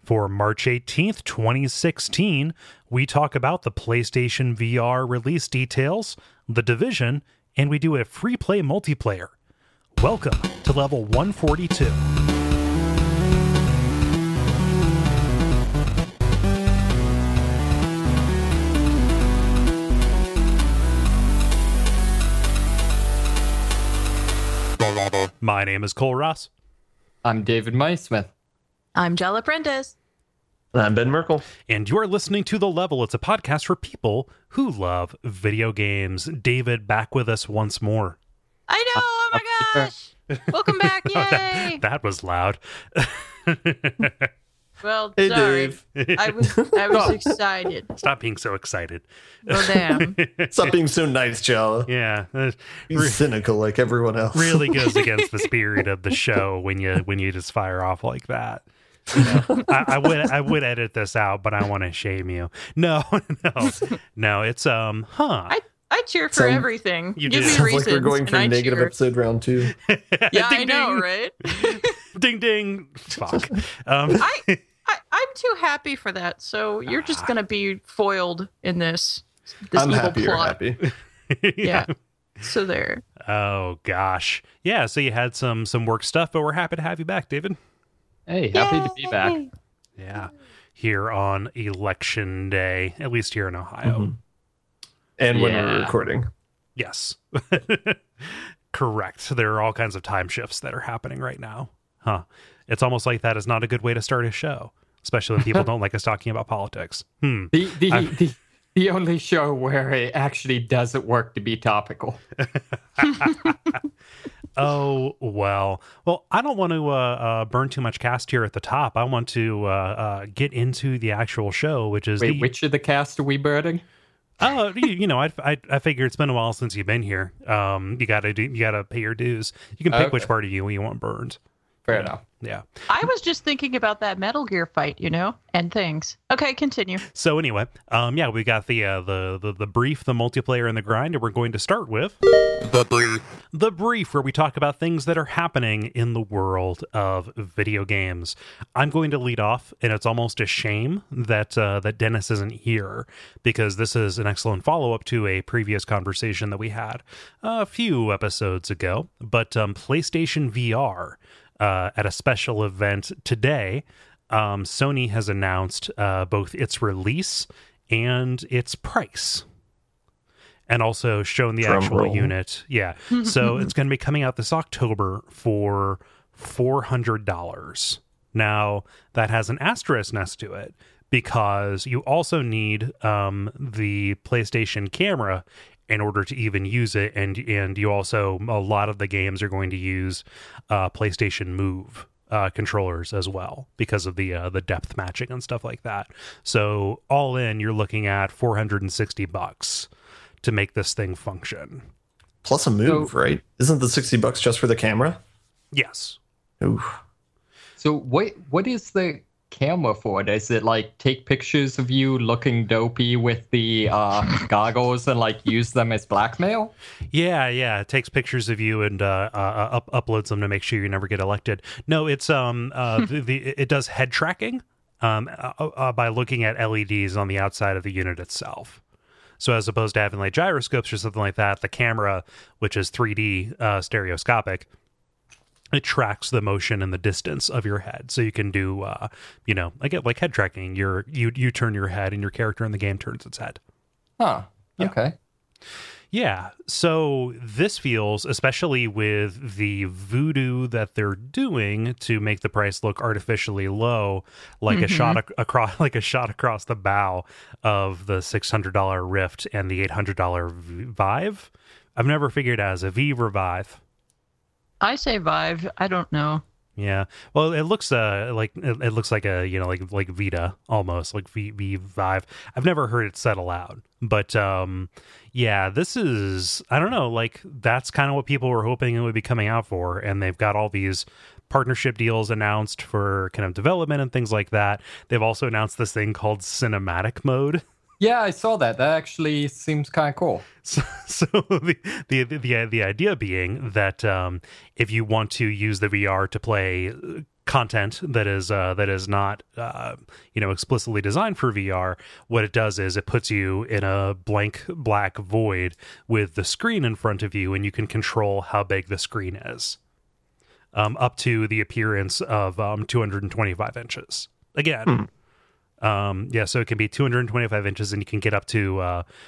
For March 18th, 2016, we talk about the PlayStation VR release details, The Division, and we do a free play multiplayer. Welcome to level 142. My name is Cole Ross. I'm David Maismith. I'm Jella Prentice. I'm Ben Merkel. And you're listening to The Level. It's a podcast for people who love video games. David, back with us once more. I know, oh my gosh. Welcome back, yay. That was loud. Well, Hey, sorry. Dave. I was excited. Stop being so excited. Oh, damn. Stop being so nice, Jella. Yeah. He's cynical like everyone else. Really goes against the spirit of the show when you just fire off like that. You know, I would edit this out, but I want to shame you. No. It's I cheer for everything. You Give do. me Sounds reasons, like we're going for and I negative cheer. episode round 2. Yeah, I Ding, know, ding. right? Ding ding. Fuck. I'm too happy for that. So you're just gonna be foiled in this I'm evil happy you're plot. happy. Yeah. So there. Oh gosh. Yeah. So you had some work stuff, but we're happy to have you back, David. Hey, happy to be back. Yeah. Here on Election Day, at least here in Ohio. Mhm. And when we're Yeah. recording. Yes. Correct. There are all kinds of time shifts that are happening right now. Huh. It's almost like that is not a good way to start a show, especially when people don't like us talking about politics. The only show where it actually doesn't work to be topical. Oh, well, I don't want to burn too much cast here at the top. I want to get into the actual show, which is Wait, which of the cast are we burning? Oh, I figure it's been a while since you've been here. You gotta pay your dues. You can pick Okay. which part of you want burned. Fair enough. Yeah. I was just thinking about that Metal Gear fight, and things. Okay, continue. So anyway, we got the brief, the multiplayer, and the grind, and we're going to start with the brief, where we talk about things that are happening in the world of video games. I'm going to lead off, and it's almost a shame that that Dennis isn't here, because this is an excellent follow-up to a previous conversation that we had a few episodes ago. But PlayStation VR, at a special event today, Sony has announced both its release and its price, and also shown the Drum actual roll. unit. Yeah. So it's going to be coming out this October for $400. Now, that has an asterisk next to it, because you also need the PlayStation camera in order to even use it, and you also, a lot of the games are going to use PlayStation Move controllers as well, because of the depth matching and stuff like that. So all in, you're looking at $460 to make this thing function. Plus a move, right? Isn't the $60 just for the camera? Yes. Ooh. So what is the camera for? Does it take pictures of you looking dopey with the goggles and use them as blackmail? Yeah. It takes pictures of you and uploads them to make sure you never get elected. No, it's it does head tracking by looking at LEDs on the outside of the unit itself. So as opposed to having gyroscopes or something like that, the camera, which is 3D stereoscopic, it tracks the motion and the distance of your head. So you can do, like head tracking. You turn your head, and your character in the game turns its head. Huh. Yeah. Okay. Yeah. So this feels, especially with the voodoo that they're doing to make the price look artificially low, like a shot across the bow of the $600 Rift and the $800 Vive. I've never figured out as a Vive or Vive. I say Vive. I don't know. Yeah. Well, it looks like a like Vita almost, like Vive. I've never heard it said aloud, but yeah, this is, I don't know, that's kind of what people were hoping it would be coming out for, and they've got all these partnership deals announced for kind of development and things like that. They've also announced this thing called cinematic mode. Yeah, I saw that. That actually seems kind of cool. So the idea being that if you want to use the VR to play content that is not explicitly designed for VR, what it does is it puts you in a blank black void with the screen in front of you, and you can control how big the screen is, up to the appearance of 225 inches. Again, so it can be 225 inches, and you can get up to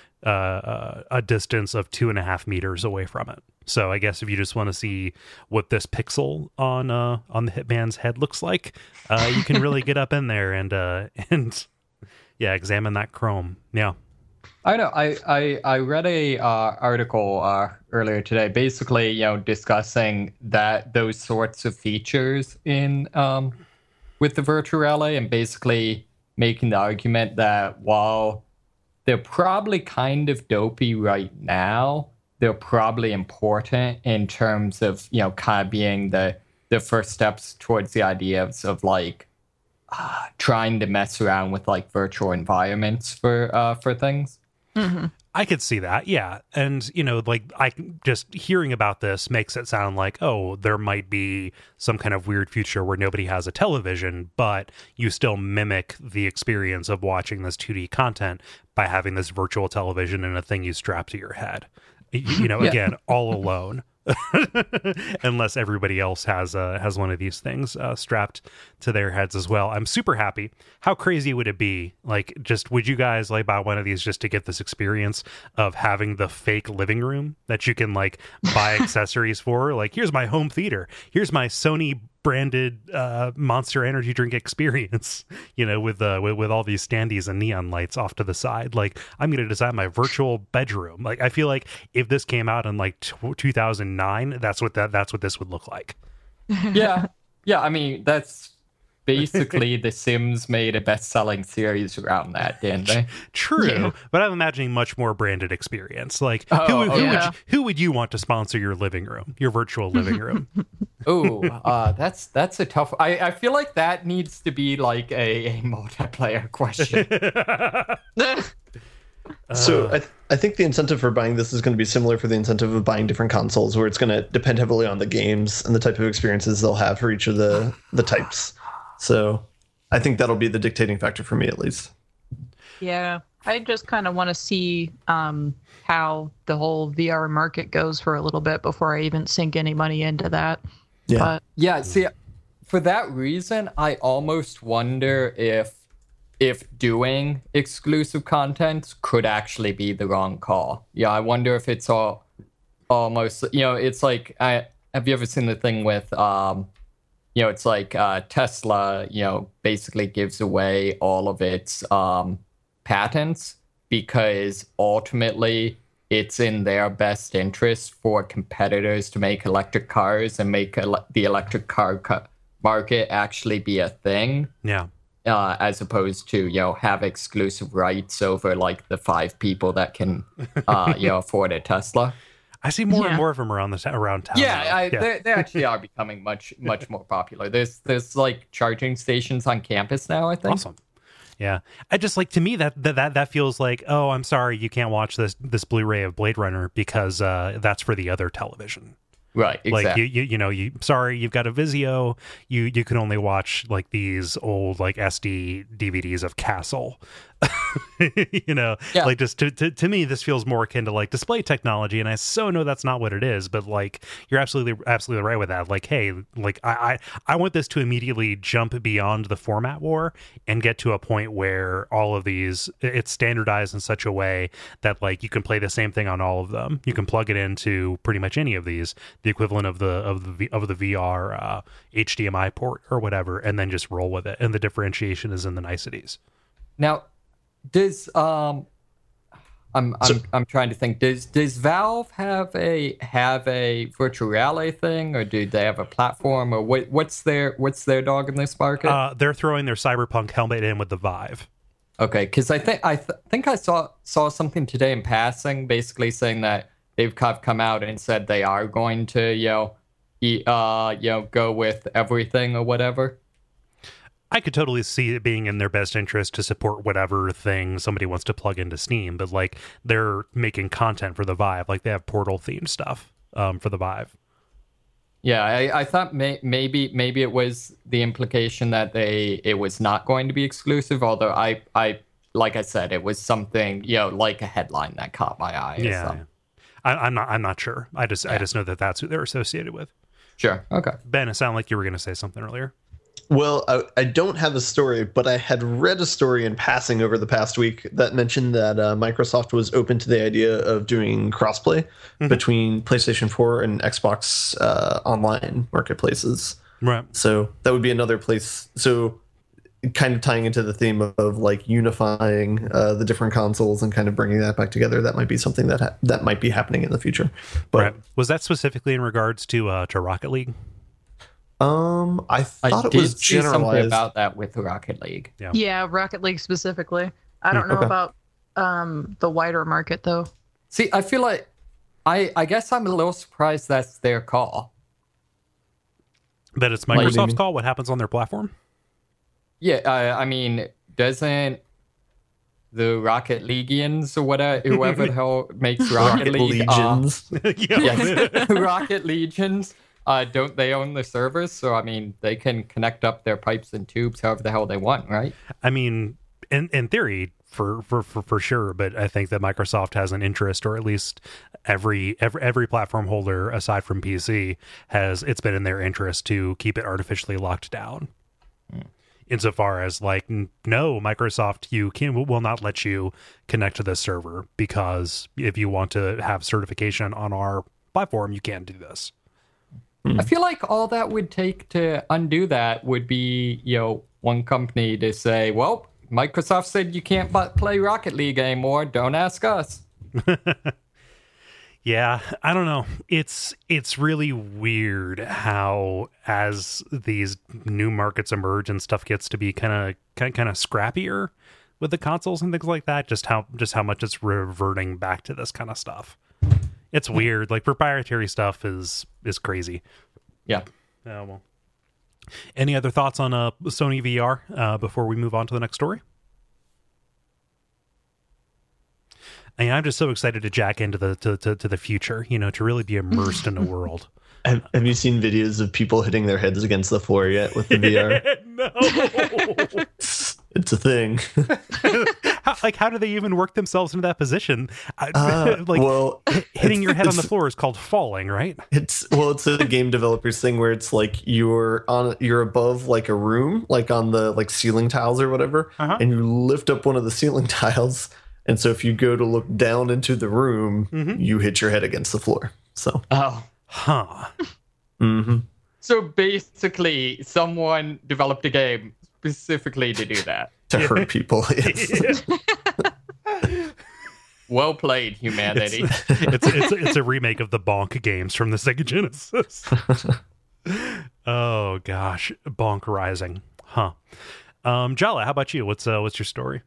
a distance of 2.5 meters away from it. So I guess if you just want to see what this pixel on the Hitman's head looks like, you can really get up in there and examine that chrome. Yeah. I know. I read a article earlier today, basically, discussing those sorts of features in with the virtual reality, and basically making the argument that while they're probably kind of dopey right now, they're probably important in terms of, kind of being the first steps towards the ideas of like trying to mess around with like virtual environments for things. Mm-hmm. I could see that, yeah. And, I just hearing about this makes it sound like, oh, there might be some kind of weird future where nobody has a television, but you still mimic the experience of watching this 2D content by having this virtual television and a thing you strap to your head. Again, all alone. Unless everybody else has one of these things strapped to their heads as well. I'm super happy. How crazy would it be? Like, just would you guys like buy one of these just to get this experience of having the fake living room that you can like buy accessories for? Like, here's my home theater. Here's my Sony branded Monster Energy drink experience, with all these standees and neon lights off to the side. Like, I'm going to design my virtual bedroom. Like, I feel like if this came out in like 2009, that's what this would look like. Yeah. I mean, that's basically The Sims made a best-selling series around that, didn't they? True, but I'm imagining much more branded experience. Like, who would you want to sponsor your living room, your virtual living room? That's a tough. I feel like that needs to be like a multiplayer question. So I think the incentive for buying this is going to be similar for the incentive of buying different consoles, where it's going to depend heavily on the games and the type of experiences they'll have for each of the types. So I think that'll be the dictating factor for me, at least. Yeah, I just kind of want to see how the whole VR market goes for a little bit before I even sink any money into that. Yeah. But, yeah, see, for that reason, I almost wonder if doing exclusive content could actually be the wrong call. Yeah, I wonder if it's almost, it's like, have you ever seen the thing with, it's like Tesla, basically gives away all of its patents because ultimately it's in their best interest for competitors to make electric cars and make the electric car market actually be a thing. Yeah. As opposed to, have exclusive rights over like the 5 people that can, afford a Tesla. I see more and more of them around town. Yeah, they actually are becoming much more popular. There's like charging stations on campus now, I think. Awesome. Yeah, I just like, to me that feels like, oh, I'm sorry, you can't watch this Blu-ray of Blade Runner because that's for the other television. Right, exactly. Like sorry, you've got a Vizio. You can only watch like these old like SD DVDs of Castle. Like just to me, this feels more akin to like display technology, and I so know that's not what it is. But like, you're absolutely right with that. Like, hey, like I want this to immediately jump beyond the format war and get to a point where all of these, it's standardized in such a way that like you can play the same thing on all of them. You can plug it into pretty much any of these, the equivalent of the VR HDMI port or whatever, and then just roll with it. And the differentiation is in the niceties. Now, does I'm trying to think. Does Valve have a virtual reality thing, or do they have a platform, or what's their dog in this market? They're throwing their Cyberpunk helmet in with the Vive. Okay, because I think I saw something today in passing, basically saying that they've come out and said they are going to go with everything or whatever. I could totally see it being in their best interest to support whatever thing somebody wants to plug into Steam, but like they're making content for the Vive, like they have Portal themed stuff for the Vive. Yeah, I thought maybe it was the implication that it was not going to be exclusive. Although I like I said, it was something, like a headline that caught my eye. Yeah. I'm not sure. I just know that that's who they're associated with. Sure. Okay. Ben, it sounded like you were going to say something earlier. Well, I don't have a story, but I had read a story in passing over the past week that mentioned that Microsoft was open to the idea of doing crossplay between PlayStation 4 and Xbox online marketplaces. Right. So that would be another place. So kind of tying into the theme of like unifying the different consoles and kind of bringing that back together. That might be something that might be happening in the future. But right. Was that specifically in regards to Rocket League? I thought it was see something generalized about that with Rocket League. Yeah, Rocket League specifically. I don't know about the wider market though. See, I feel like I guess I'm a little surprised that's their call. That it's Microsoft's call? What happens on their platform? Yeah, I mean, doesn't the Rocket Leaguians or whoever the hell makes Rocket League Legions. yes, Rocket Legions. Don't they own the servers? So, I mean, they can connect up their pipes and tubes however the hell they want, right? I mean, in theory, for sure, but I think that Microsoft has an interest, or at least every platform holder aside from PC it's been in their interest to keep it artificially locked down. Insofar as like, no, Microsoft, will not let you connect to this server because if you want to have certification on our platform, you can't do this. I feel like all that would take to undo that would be, one company to say, well, Microsoft said you can't play Rocket League anymore. Don't ask us. Yeah, I don't know. It's really weird how, as these new markets emerge and stuff gets to be kind of scrappier with the consoles and things like that, just how much it's reverting back to this kind of stuff. It's weird. Like proprietary stuff is crazy. Yeah. Oh, well. Any other thoughts on Sony VR before we move on to the next story? And I'm just so excited to jack into the future, to really be immersed in the world. Have you seen videos of people hitting their heads against the floor yet with the VR? No. It's a thing. How do they even work themselves into that position? Hitting your head on the floor is called falling, right? It's a game developer's thing where it's like you're above like a room, like on the like ceiling tiles or whatever, and you lift up one of the ceiling tiles. And so if you go to look down into the room, you hit your head against the floor. So. Oh. Huh. Mm-hmm. So basically, someone developed a game specifically to do that. To hurt people, yes. Well played, humanity. It's a remake of the Bonk games from the Sega Genesis. Oh gosh, Bonk Rising, huh? Jala, how about you? What's your story?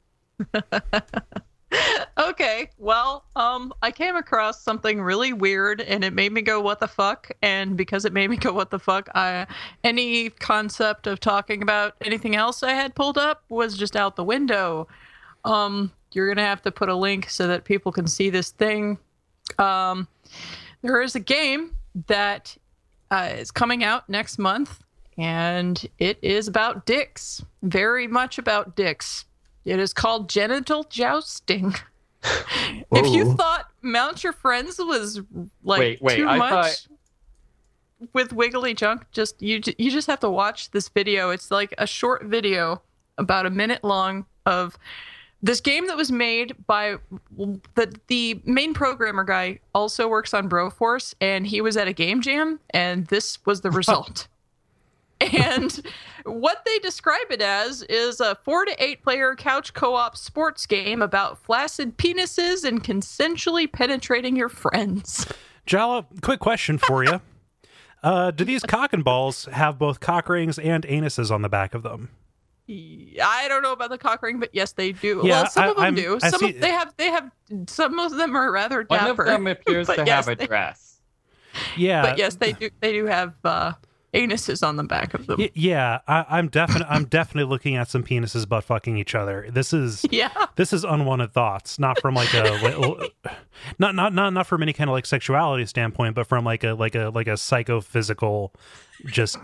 Okay, well, I came across something really weird and it made me go, what the fuck? And because it made me go, what the fuck, any concept of talking about anything else I had pulled up was just out the window. You're going to have to put a link so that people can see this thing. There is a game that is coming out next month, and it is about dicks. Very much about dicks. It is called Genital Jousting. If you thought Mount Your Friends was like too much with wiggly junk, you just have to watch this video. It's like a short video, about a minute long, of this game that was made by the main programmer guy. Also works on Broforce, and he was at a game jam, and this was the result. And what they describe it as is a 4 to 8 player couch co-op sports game about flaccid penises and consensually penetrating your friends. Jala, quick question for you. Do these cock and balls have both cock rings and anuses on the back of them? I don't know about the cock ring, but yes, they do. Yeah, well, some of them do. They have. Some of them are rather dapper. One of them appears to have a dress. Yeah, but yes, they do have. anuses on the back of them. Yeah, I'm definitely looking at some penises butt fucking each other. This is unwanted thoughts, not from like a not from any kind of like sexuality standpoint, but from like a psychophysical, just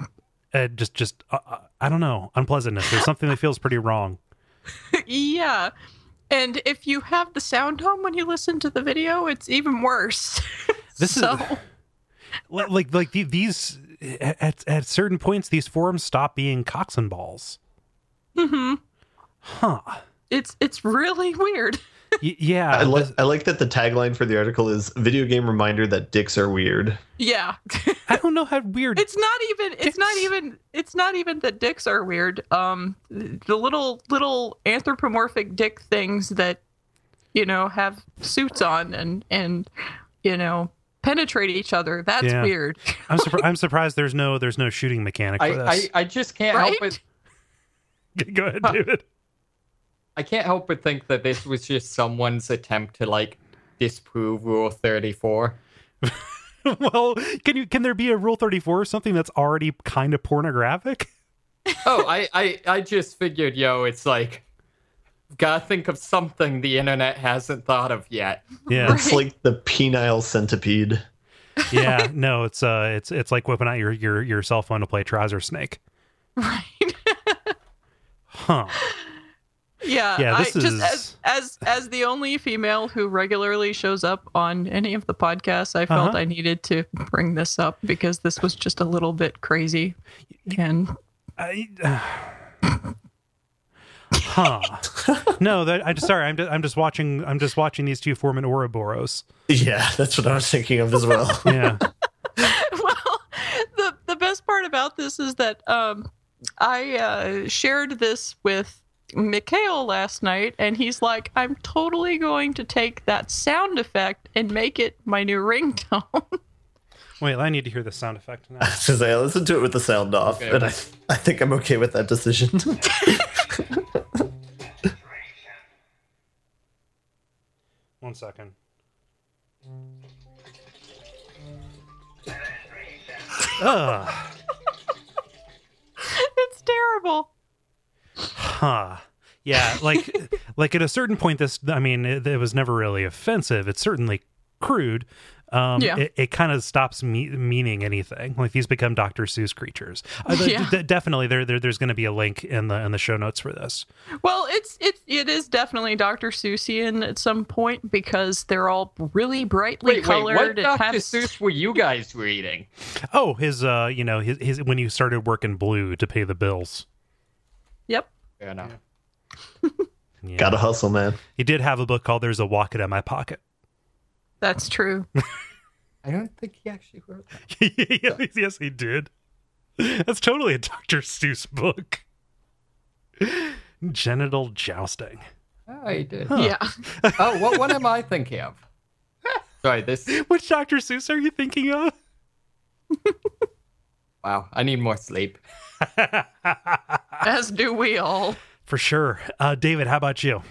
I don't know, unpleasantness. There's something that feels pretty wrong. Yeah. And if you have the sound on when you listen to the video, it's even worse. This is like these at certain points, these forums stop being cocks and balls. Mm-hmm. Huh. It's really weird. Yeah. I like that the tagline for the article is "Video game reminder that dicks are weird." Yeah. I don't know how weird. It's not even that dicks are weird. The little anthropomorphic dick things that, have suits on and penetrate each other. That's weird. I'm surprised there's no shooting mechanic for this. I just can't help it. Go ahead, David. I can't help but think that this was just someone's attempt to like disprove Rule 34. Well, can there be a Rule 34 or something that's already kind of pornographic? Oh, I just figured, it's like, gotta think of something the internet hasn't thought of yet. Yeah, it's like the penile centipede. Yeah, no, it's like whipping out your cell phone to play Trouser Snake. Right. Huh. Yeah, this is just as the only female who regularly shows up on any of the podcasts, I felt I needed to bring this up because this was just a little bit crazy. And no, I'm just watching these two form an Ouroboros. Yeah, that's what I was thinking of as well. Yeah. Well, the best part about this is that I shared this with Mikhail last night, and he's like, I'm totally going to take that sound effect and make it my new ringtone. Wait, I need to hear the sound effect now. I listened to it with the sound off, and I think I'm okay with that decision. One second. It's terrible. Huh. Yeah, like at a certain point, it was never really offensive. It's certainly crude. It kind of stops meaning anything. Like these become Dr. Seuss creatures. Definitely, there's going to be a link in the show notes for this. Well, it is definitely Dr. Seussian at some point because they're all really brightly colored. What Dr. Seuss were you guys reading? Oh, his his when you started working blue to pay the bills. Yep. Fair enough. Yeah. Gotta hustle, man. He did have a book called "There's a Wallet in My Pocket." That's true. I don't think he actually wrote that. Yes, he did. That's totally a Dr. Seuss book. Genital jousting. Oh, he did. Huh. Yeah. Oh, what am I thinking of? Sorry, this. Which Dr. Seuss are you thinking of? Wow, I need more sleep. As do we all. For sure. David, how about you?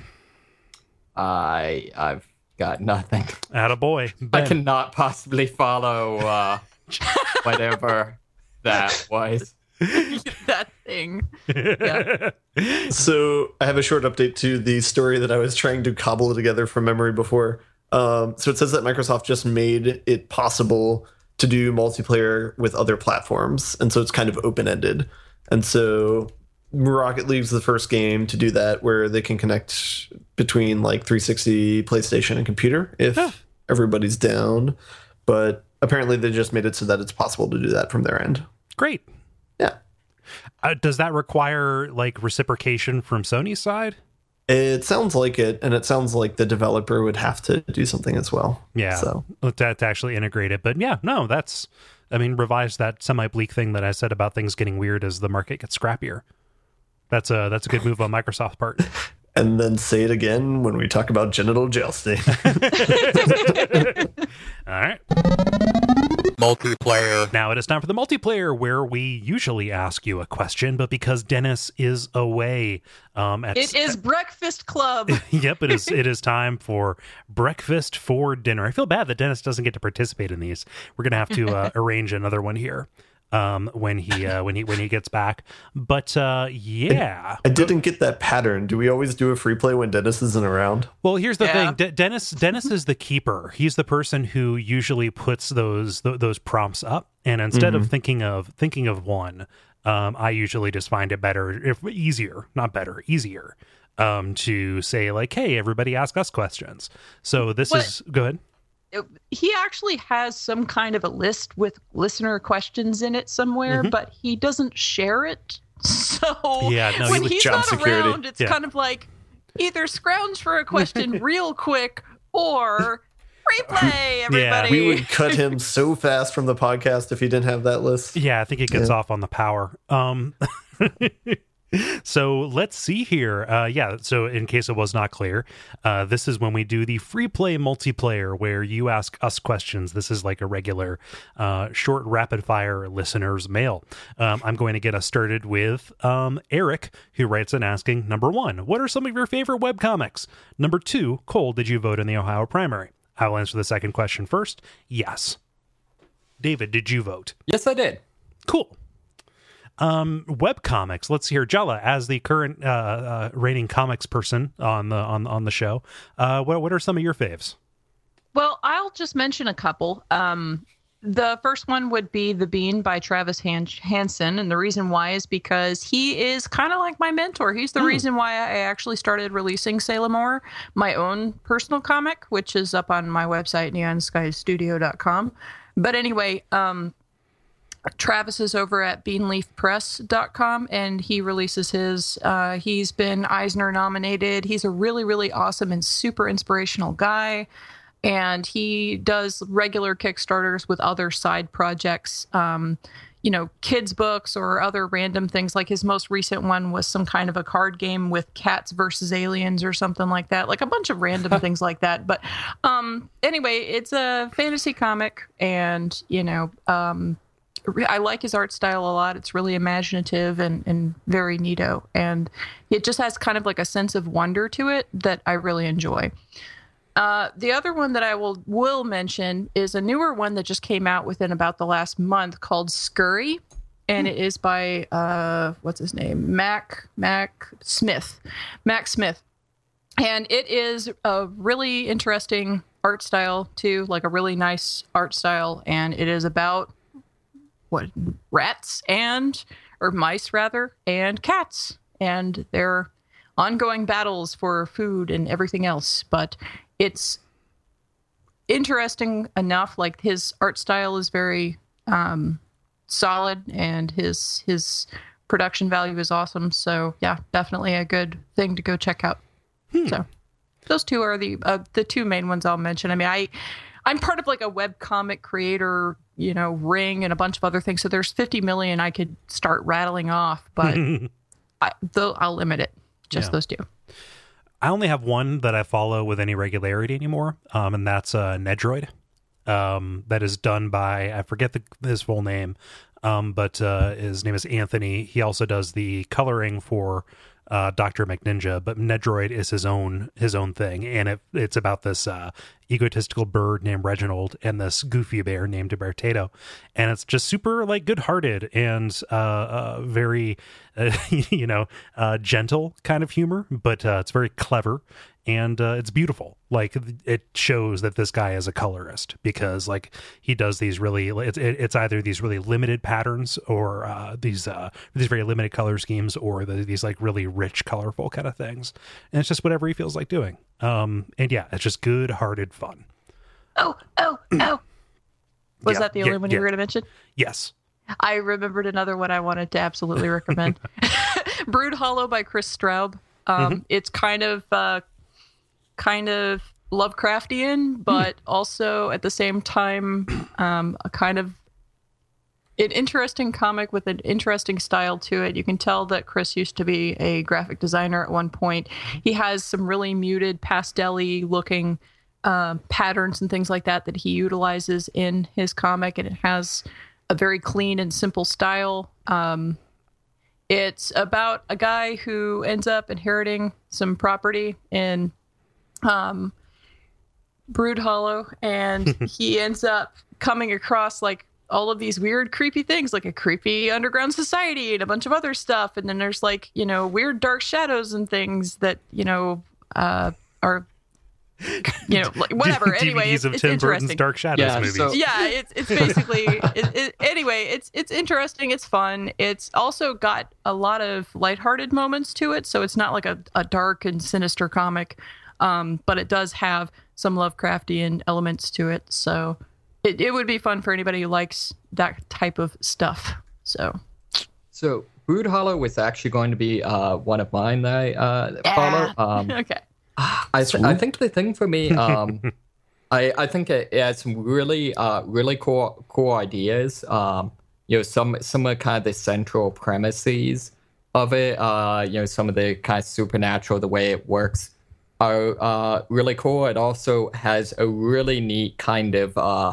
I've got nothing. Attaboy. Ben. I cannot possibly follow whatever that was. That thing. Yeah. So I have a short update to the story that I was trying to cobble together from memory before. So it says that Microsoft just made it possible to do multiplayer with other platforms. And so it's kind of open-ended. And so Rocket League's the first game to do that, where they can connect between like 360, PlayStation, and computer if everybody's down. But apparently they just made it so that it's possible to do that from their end. Great. Yeah. Does that require like reciprocation from Sony's side? It sounds like it, and it sounds like the developer would have to do something as well. Yeah, so to actually integrate it. But yeah, no, revise that semi-bleak thing that I said about things getting weird as the market gets scrappier. That's a good move on Microsoft's part. And then say it again when we talk about genital jousting. All right. Multiplayer. Now it is time for the multiplayer, where we usually ask you a question, but because Dennis is away, it is Breakfast Club. Yep, it is time for breakfast for dinner. I feel bad that Dennis doesn't get to participate in these. We're gonna have to arrange another one here. when he gets back. But yeah, I didn't get that pattern. Do we always do a free play when Dennis isn't around? well, here's the thing. Dennis is the keeper. He's the person who usually puts those prompts up, and instead of thinking of one, I usually just find it easier to say like, hey, everybody ask us questions. So this is go ahead. He actually has some kind of a list with listener questions in it somewhere, but he doesn't share it. So when he's job not security. around, it's kind of like either scrounge for a question real quick or replay, everybody. We would cut him so fast from the podcast if he didn't have that list. Yeah, I think it gets off on the power. So let's see here. So in case it was not clear, this is when we do the free play multiplayer where you ask us questions. This is like a regular short rapid fire listener's mail. I'm going to get us started with Eric, who writes in asking, number 1, what are some of your favorite webcomics? Number 2, Cole, did you vote in the Ohio primary? I will answer the second question first. Yes. David, did you vote? Yes, I did. Cool. Webcomics. Let's hear Jella as the current reigning comics person on the show. What are some of your faves? Well, I'll just mention a couple. The first one would be The Bean by Travis Hansen, and the reason why is because he is kind of like my mentor. He's the reason why I actually started releasing Sailor Moore, my own personal comic, which is up on my website, neonskystudio.com. But anyway, Travis is over at beanleafpress.com, and he releases his, he's been Eisner nominated. He's a really, really awesome and super inspirational guy. And he does regular Kickstarters with other side projects, kids books or other random things. Like his most recent one was some kind of a card game with cats versus aliens or something like that, like a bunch of random things like that. But anyway, it's a fantasy comic, and, I like his art style a lot. It's really imaginative and very neato. And it just has kind of like a sense of wonder to it that I really enjoy. The other one that I will mention is a newer one that just came out within about the last month called Scurry. And it is by, what's his name? Mac Smith. And it is a really interesting art style too, like a really nice art style. And it is about mice rather, and cats and their ongoing battles for food and everything else. But it's interesting enough. Like his art style is very solid, and his production value is awesome. So yeah, definitely a good thing to go check out. So those two are the two main ones I'll mention. I mean, I'm part of like a webcomic creator, ring and a bunch of other things. So there's 50 million I could start rattling off, but I'll limit it. Just those two. I only have one that I follow with any regularity anymore, and that's Nedroid. That is done by, I forget his full name, but his name is Anthony. He also does the coloring for Dr. McNinja, but Nedroid is his own thing, and it's about this egotistical bird named Reginald and this goofy bear named Bertato, and it's just super like good-hearted and very gentle kind of humor, but it's very clever, and it's beautiful. Like it shows that this guy is a colorist, because like he does these really, it's either these really limited patterns or these very limited color schemes, or these like really rich, colorful kind of things, and it's just whatever he feels like doing. And yeah, it's just good-hearted fun. Oh! Was that the only one you were going to mention? Yes. I remembered another one I wanted to absolutely recommend. Brood Hollow by Chris Straub. It's kind of Lovecraftian, but also at the same time a kind of an interesting comic with an interesting style to it. You can tell that Chris used to be a graphic designer at one point. He has some really muted, pastel-y looking patterns and things like that he utilizes in his comic, and it has a very clean and simple style. It's about a guy who ends up inheriting some property in Brood Hollow, and he ends up coming across like all of these weird, creepy things, like a creepy underground society and a bunch of other stuff. And then there's like, weird dark shadows and things that, are, like whatever. Anyway, DVDs of it's Tim interesting. Burton's Dark Shadows movies. So- Yeah, it's basically anyway, it's interesting, it's fun. It's also got a lot of lighthearted moments to it, so it's not like a dark and sinister comic, but it does have some Lovecraftian elements to it, so it would be fun for anybody who likes that type of stuff. So Brood Hollow was actually going to be one of mine that I follow. Okay. I think the thing for me, I think it has some really cool ideas. Some of kind of the central premises of it. Some of the kind of supernatural, the way it works, are really cool. It also has a really neat kind of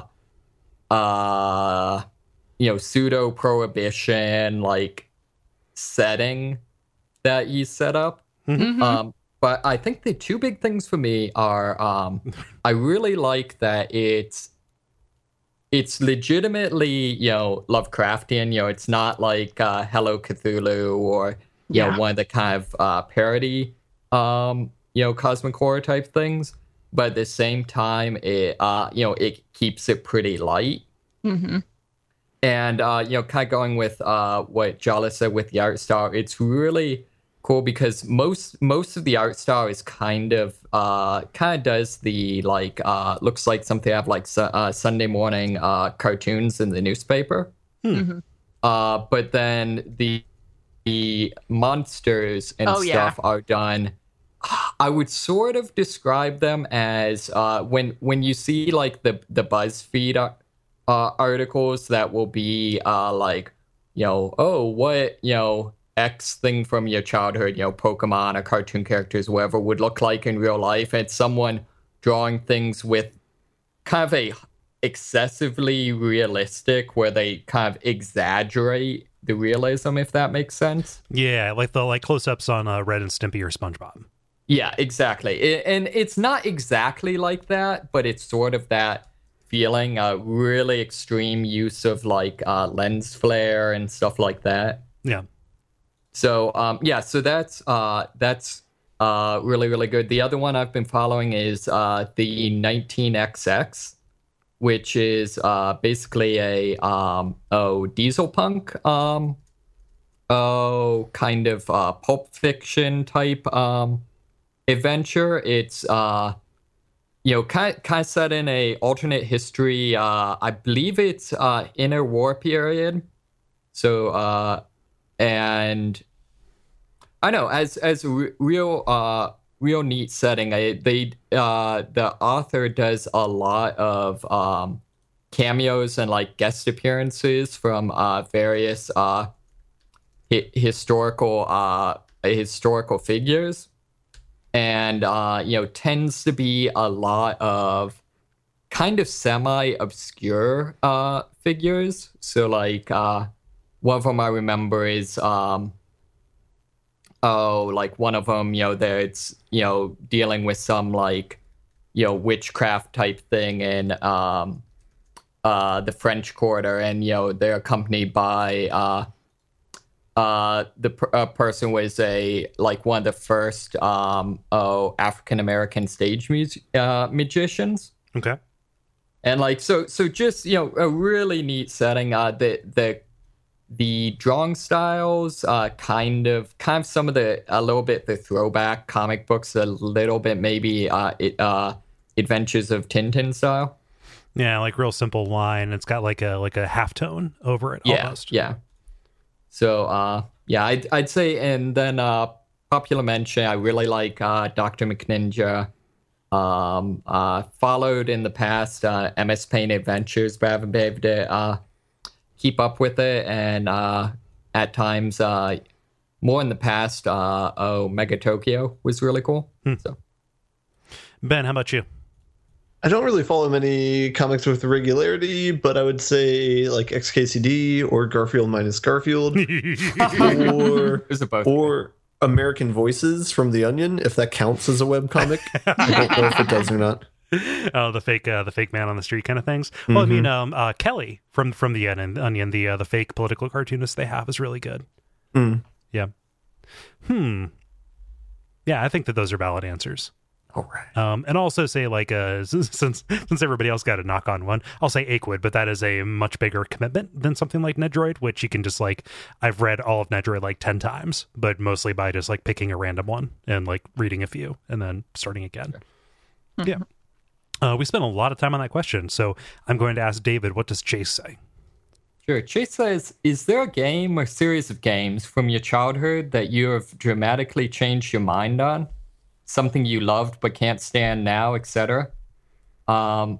pseudo prohibition like setting that you set up. Mm-hmm. But I think the two big things for me are I really like that it's legitimately, Lovecraftian. It's not like Hello Cthulhu or one of the kind of parody cosmic horror type things. But at the same time, it keeps it pretty light. Mm-hmm. And kind of going with what Jala said with the art style, it's really cool because most of the art style is kind of does the like looks like something I have like Sunday morning cartoons in the newspaper. Mm-hmm. But then the monsters and stuff are done. I would sort of describe them as when you see like the BuzzFeed articles that will be like what X thing from your childhood, Pokemon or cartoon characters, whatever would look like in real life. And someone drawing things with kind of a excessively realistic, where they kind of exaggerate the realism, if that makes sense. Yeah, like the close-ups on Ren and Stimpy or SpongeBob. Yeah, exactly. And it's not exactly like that, but it's sort of that feeling, really extreme use of like lens flare and stuff like that. Yeah. So so that's really, really good. The other one I've been following is the 19XX, which is basically a diesel punk kind of pulp fiction type adventure. It's kind of set in a alternate history. I believe it's interwar period. So and I know as a real neat setting. The author does a lot of cameos and like guest appearances from various historical figures, and tends to be a lot of kind of semi-obscure figures. So like one of them I remember is like one of them, that's dealing with some like witchcraft type thing in the French Quarter, and they're accompanied by the person was one of the first African American stage magicians. Okay. And like so just a really neat setting. The drawing styles, kind of some of a little bit the throwback comic books, a little bit maybe Adventures of Tintin style. Yeah, like real simple line. It's got like a halftone over it almost. Yeah. So I'd say, and then popular mention, I really like Dr. McNinja. Followed in the past MS Paint Adventures, but I haven't been able to keep up with it, and at times more in the past Mega Tokyo was really cool. So Ben, how about you? I don't really follow many comics with regularity, but I would say like XKCD or Garfield minus Garfield or American Voices from The Onion, if that counts as a webcomic. I don't know if it does or not. the fake man on the street kind of things. Well, I mean, Kelly from the Onion, the fake political cartoonist they have is really good. Yeah. Yeah, I think that those are valid answers. All right. And also say, like, since everybody else got a knock on one, I'll say Aquid, but that is a much bigger commitment than something like Nedroid, which you can just, like, I've read all of Nedroid like 10 times, but mostly by just like picking a random one and like reading a few and then starting again. Yeah. We spent a lot of time on that question, so I'm going to ask David, what does Chase say? Sure. Chase says, is there a game or series of games from your childhood that you have dramatically changed your mind on? Something you loved but can't stand now, etc.? I'm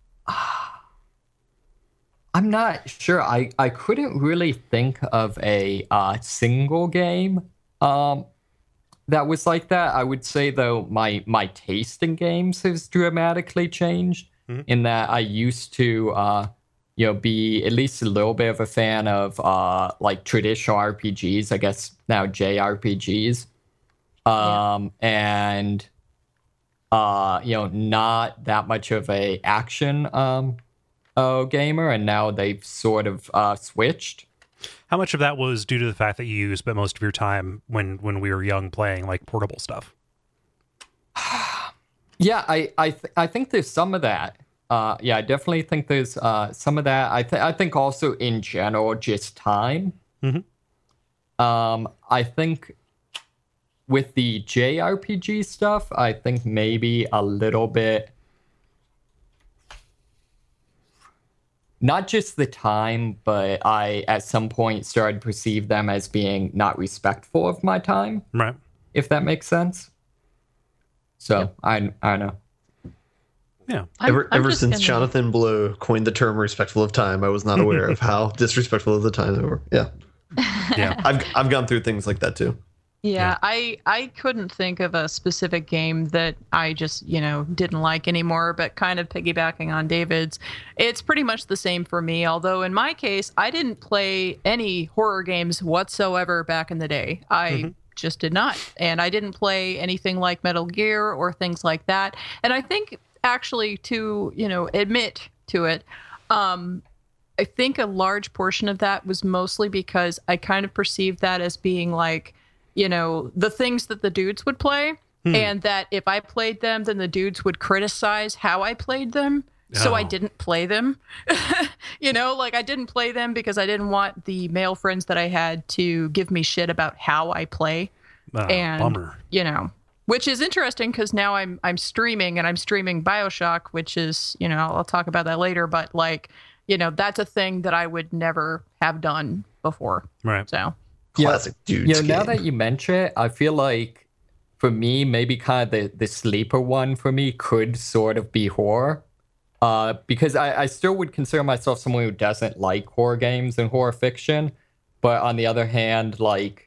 not sure. I couldn't really think of a single game that was like that. I would say, though, my taste in games has dramatically changed in that I used to be at least a little bit of a fan of like traditional RPGs, I guess now JRPGs. And not that much of a action gamer, and now they've sort of switched. How much of that was due to the fact that you spent most of your time when we were young playing like portable stuff? Yeah, I think there's some of that. I definitely think there's some of that. I think also in general just time. I think with the JRPG stuff, I think maybe a little bit, not just the time, but I at some point started to perceive them as being not respectful of my time. Right. If that makes sense. So I don't know. Yeah. Ever since Jonathan Blow coined the term "respectful of time," I was not aware of how disrespectful of the time they were. Yeah. Yeah. I've gone through things like that too. Yeah, I couldn't think of a specific game that I just, didn't like anymore, but kind of piggybacking on David's, it's pretty much the same for me. Although in my case, I didn't play any horror games whatsoever back in the day. I just did not. And I didn't play anything like Metal Gear or things like that. And I think actually to, admit to it, I think a large portion of that was mostly because I kind of perceived that as being like, the things that the dudes would play, and that if I played them, then the dudes would criticize how I played them. So I didn't play them. I didn't play them because I didn't want the male friends that I had to give me shit about how I play. Bummer. Which is interesting because now I'm streaming, and I'm streaming BioShock, which is, I'll talk about that later, but that's a thing that I would never have done before. Right. So. Classic dudes. Now that you mention it, I feel like for me, maybe kind of the sleeper one for me could sort of be horror. Because I still would consider myself someone who doesn't like horror games and horror fiction. But on the other hand, like,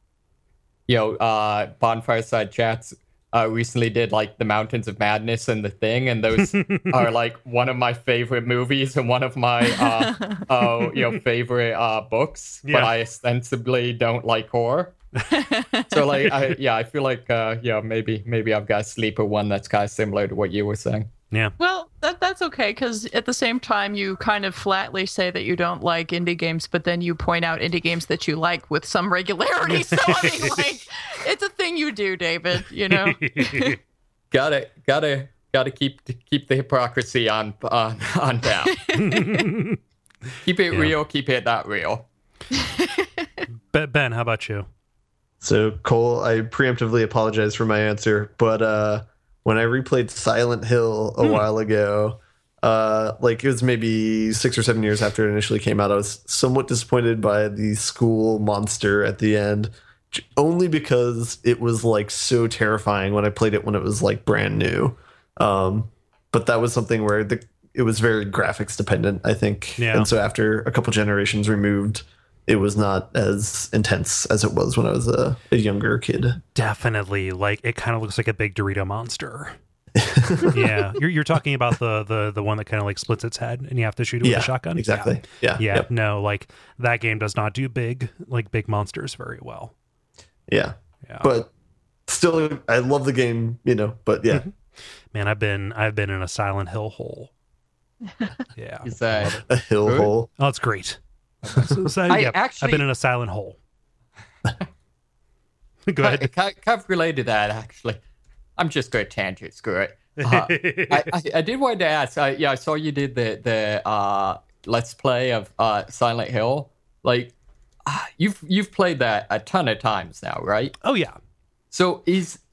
Bonfireside Chats recently did like The Mountains of Madness and The Thing, and those are like one of my favorite movies and one of my favorite books. Yeah. But I ostensibly don't like horror. So like I feel like maybe I've got a sleeper one that's kind of similar to what you were saying. Yeah. Well, that's okay, because at the same time you kind of flatly say that you don't like indie games, but then you point out indie games that you like with some regularity. So I mean, like, it's a thing you do, David. Gotta keep the hypocrisy on down. Keep it real. Keep it not real. Ben, how about you? So Cole, I preemptively apologize for my answer, but when I replayed Silent Hill a while ago, it was maybe 6 or 7 years after it initially came out, I was somewhat disappointed by the school monster at the end, only because it was like so terrifying when I played it when it was like brand new. But that was something where it was very graphics dependent, I think. Yeah. And so after a couple generations removed, it was not as intense as it was when I was a younger kid. Definitely. Like, it kind of looks like a big Dorito monster. Yeah. You're talking about the one that kind of like splits its head and you have to shoot it with a shotgun? Exactly. Yeah. Yep. No, like that game does not do big monsters very well. Yeah. But Still, I love the game, but yeah. Man, I've been in a Silent Hill hole. Yeah. Is that A hill good? hole. Oh, it's great. I've been in a silent hole. Go ahead. kind of related to that, actually. I'm just going to tangent. Screw it. I did want to ask. I saw you did the Let's Play of Silent Hill. Like, you've played that a ton of times now, right? Oh yeah. So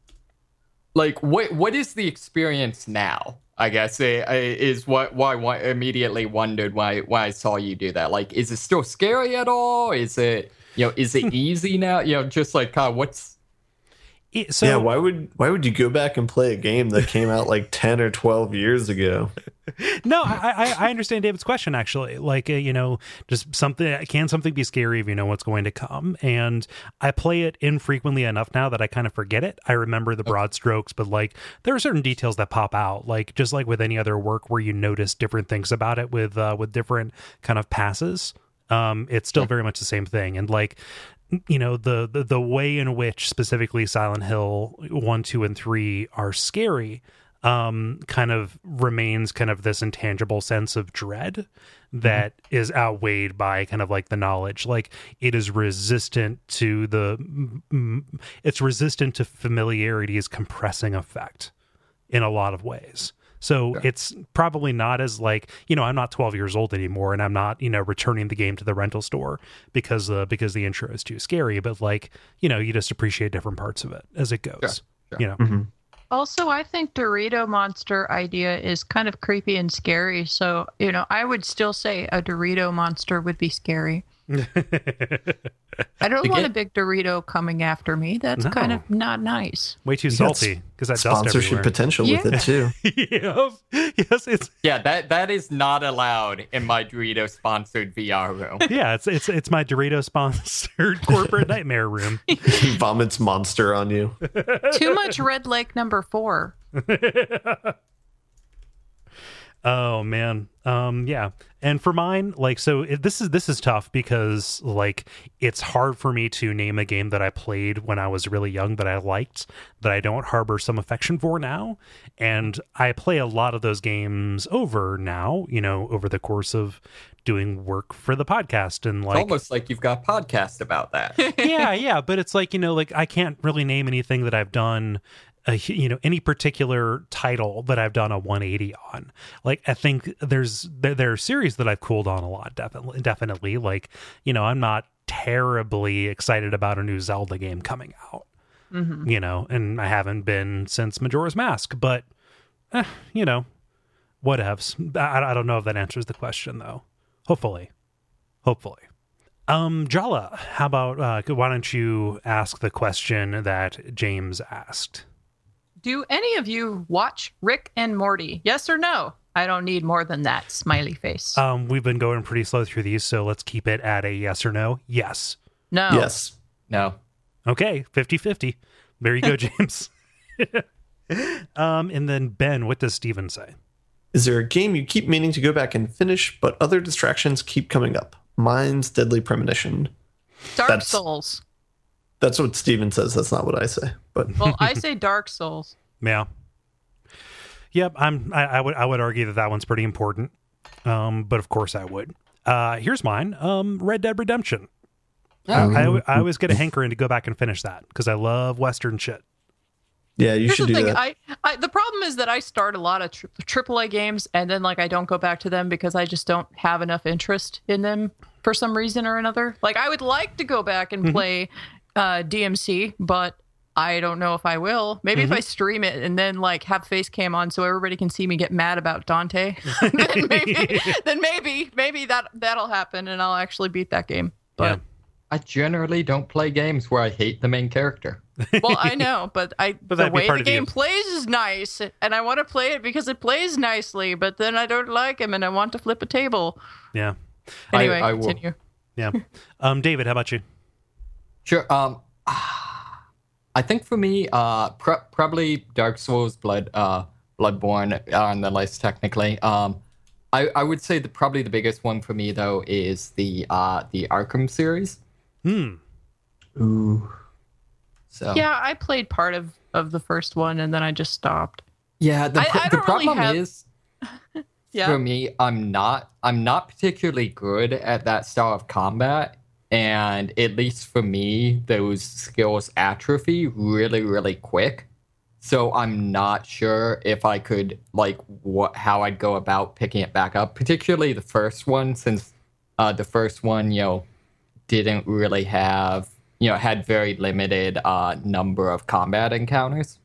what is the experience now? I guess is why I immediately wondered why I saw you do that. Like, is it still scary at all? Is it is it easy now? Just like what's yeah, why would you go back and play a game that came out like 10 or 12 years ago? No, I understand David's question, actually. Like, just can something be scary if you know what's going to come? And I play it infrequently enough now that I kind of forget it. I remember the broad strokes, but like there are certain details that pop out, like just like with any other work where you notice different things about it with different kind of passes. It's still very much the same thing. And like, the way in which specifically Silent Hill 1, 2, and 3 are scary kind of remains kind of this intangible sense of dread that is outweighed by kind of like the knowledge. Like, it is resistant to it's resistant to familiarity's compressing effect in a lot of ways. So it's probably not as like, I'm not 12 years old anymore, and I'm not, returning the game to the rental store because the intro is too scary. But like, you just appreciate different parts of it as it goes. Sure. Also, I think Dorito monster idea is kind of creepy and scary. So, I would still say a Dorito monster would be scary. I don't want a big Dorito coming after me. That's kind of not nice. Way too salty because that dust sponsorship everywhere. Potential with it too. Yes, it's that is not allowed in my Dorito sponsored VR room. Yeah, it's my Dorito sponsored corporate nightmare room. He vomits monster on you. Too much Red Lake number 4. Oh man. Yeah. And for mine, like, so this is tough because like it's hard for me to name a game that I played when I was really young that I liked, that I don't harbor some affection for now. And I play a lot of those games over now, over the course of doing work for the podcast. And like, it's almost like you've got a podcast about that. yeah. But it's like, like I can't really name anything that I've done, any particular title that I've done a 180 on. Like, I think there are series that I've cooled on a lot, definitely. Like, I'm not terribly excited about a new Zelda game coming out, and I haven't been since Majora's Mask, but, whatevs. I don't know if that answers the question, though. Hopefully. Jala, how about, why don't you ask the question that James asked? Do any of you watch Rick and Morty? Yes or no? I don't need more than that. Smiley face. We've been going pretty slow through these, so let's keep it at a yes or no. Yes. No. Yes. No. Okay, 50-50. There you go, James. And then Ben, what does Steven say? Is there a game you keep meaning to go back and finish, but other distractions keep coming up? Mine's Deadly Premonition. Dark Souls. That's what Steven says. That's not what I say. But well, I say Dark Souls. Yeah. Yep. I would argue that one's pretty important. But of course I would. Here's mine. Red Dead Redemption. I always get a hankering to go back and finish that because I love Western shit. Yeah, you should do that. The problem is that I start a lot of AAA games and then like I don't go back to them because I just don't have enough interest in them for some reason or another. Like I would like to go back and play DMC, but I don't know if I will. Maybe if I stream it and then like have face cam on so everybody can see me get mad about Dante, then maybe that'll happen and I'll actually beat that game. But I generally don't play games where I hate the main character. Well, I know, but the way the game plays is nice, and I want to play it because it plays nicely, but then I don't like him and I want to flip a table. Yeah. Anyway, I continue. Yeah. David, how about you? Sure. I think for me, probably Dark Souls, Bloodborne on the list technically. I would say that probably the biggest one for me though is the Arkham series. Hmm. Ooh. So Yeah, I played part of the first one and then I just stopped. yeah, the I the don't really problem have- is Yeah. for me, I'm not particularly good at that style of combat, and at least for me, those skills atrophy really, really quick. So I'm not sure if I could how I'd go about picking it back up, particularly the first one, since the first one, didn't really have, had very limited number of combat encounters.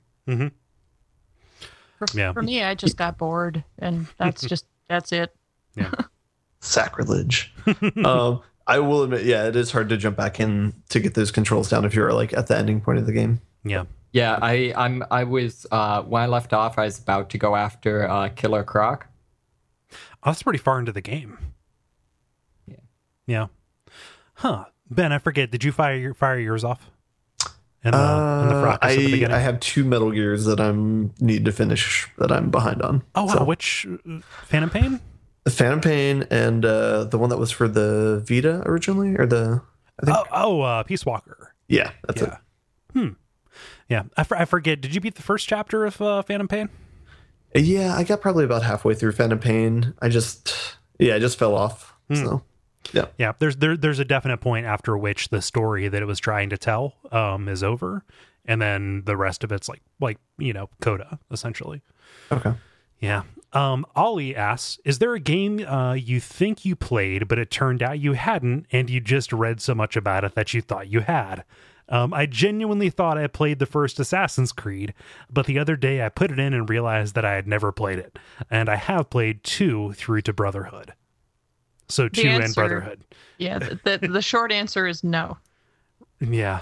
Yeah. For me, I just got bored, and that's it. Yeah. Sacrilege. I will admit, yeah, it is hard to jump back in to get those controls down if you're like at the ending point of the game. Yeah. Yeah, I was when I left off, I was about to go after Killer Croc. Oh, that's pretty far into the game. Yeah. Yeah. Huh. Ben, I forget. Did you fire yours off? In the fracas at the beginning? I have 2 Metal Gears that need to finish that I'm behind on. Oh, wow. So, Which? Phantom Pain? the Phantom Pain and the one that was for the Vita originally, or I think. Peace Walker. Yeah, that's it. Yeah. I forget. Did you beat the first chapter of Phantom Pain? Yeah, I got probably about halfway through Phantom Pain. I just fell off. So, yeah. Yeah, there's a definite point after which the story that it was trying to tell is over, and then the rest of it's like coda essentially. Okay. Yeah. Ollie asks, is there a game you think you played but it turned out you hadn't, and you just read so much about it that you thought you had? I genuinely thought I played the first Assassin's Creed, but the other day I put it in and realized that I had never played it, and I have played 2 through to Brotherhood. So 2 and answer- Brotherhood. Yeah, the short answer is no. Yeah.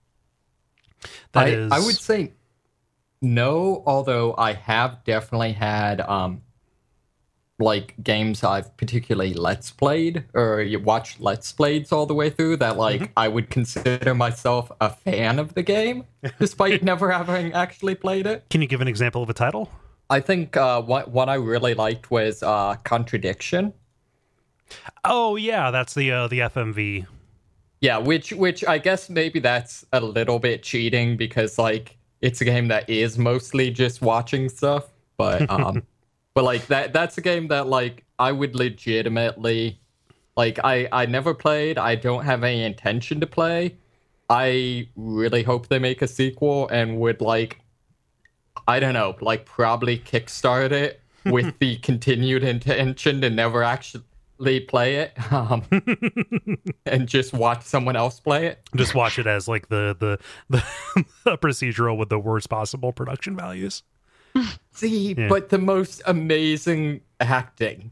I would say no, although I have definitely had games I've particularly Let's Played or you watch Let's Plays all the way through that I would consider myself a fan of the game despite never having actually played it. Can you give an example of a title? I think what I really liked was Contradiction. Oh yeah, that's the FMV. Yeah, which I guess maybe that's a little bit cheating because it's a game that is mostly just watching stuff, but but that's a game that I would legitimately I never played. I don't have any intention to play. I really hope they make a sequel and would I don't know, probably kickstart it with the continued intention to never actually play it and just watch someone else play it. Just watch it as the procedural with the worst possible production values. See, but the most amazing acting.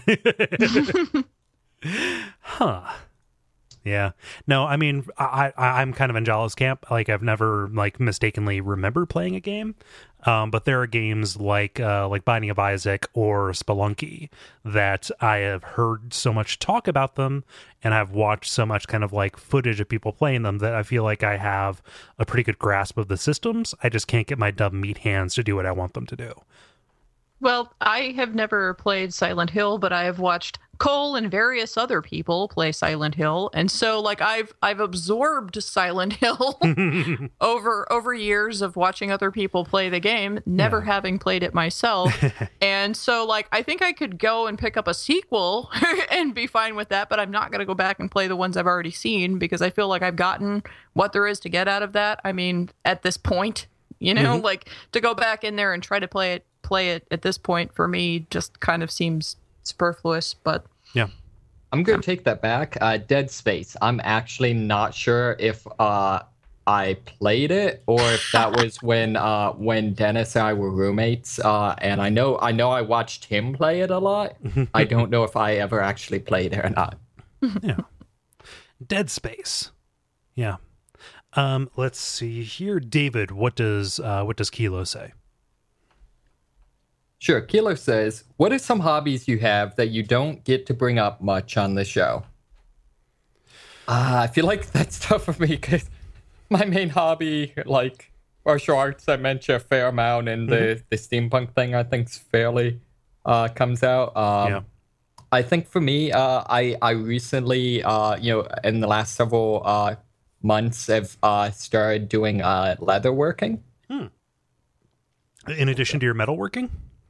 Huh. Yeah. No, I mean, I'm kind of in Jala's camp. I've never mistakenly remembered playing a game. But there are games like Binding of Isaac or Spelunky that I have heard so much talk about them, and I've watched so much kind of footage of people playing them that I feel like I have a pretty good grasp of the systems. I just can't get my dumb meat hands to do what I want them to do. Well, I have never played Silent Hill, but I have watched Cole and various other people play Silent Hill, and so I've absorbed Silent Hill over years of watching other people play the game, never having played it myself. And so I think I could go and pick up a sequel and be fine with that, but I'm not going to go back and play the ones I've already seen because I feel like I've gotten what there is to get out of that. I mean, at this point, to go back in there and try to play it at this point for me just kind of seems superfluous, but yeah. I'm going to take that back. Dead Space. I'm actually not sure if I played it or if that was when Dennis and I were roommates. And I know I watched him play it a lot. I don't know if I ever actually played it or not. Yeah. Dead Space. Yeah. Let's see here. David, what does Kilo say? Sure. Kilo says, what are some hobbies you have that you don't get to bring up much on the show? I feel like that's tough for me because my main hobby, martial arts, I mentioned a fair amount, and the steampunk thing I think fairly comes out. I think for me, I recently, in the last several months, have started doing leatherworking. In addition to your metalworking?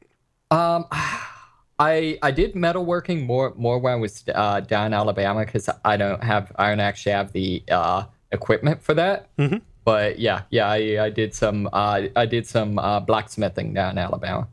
I did metalworking more when I was down in Alabama because I don't actually have the equipment for that. Mm-hmm. But yeah, I did some blacksmithing down in Alabama.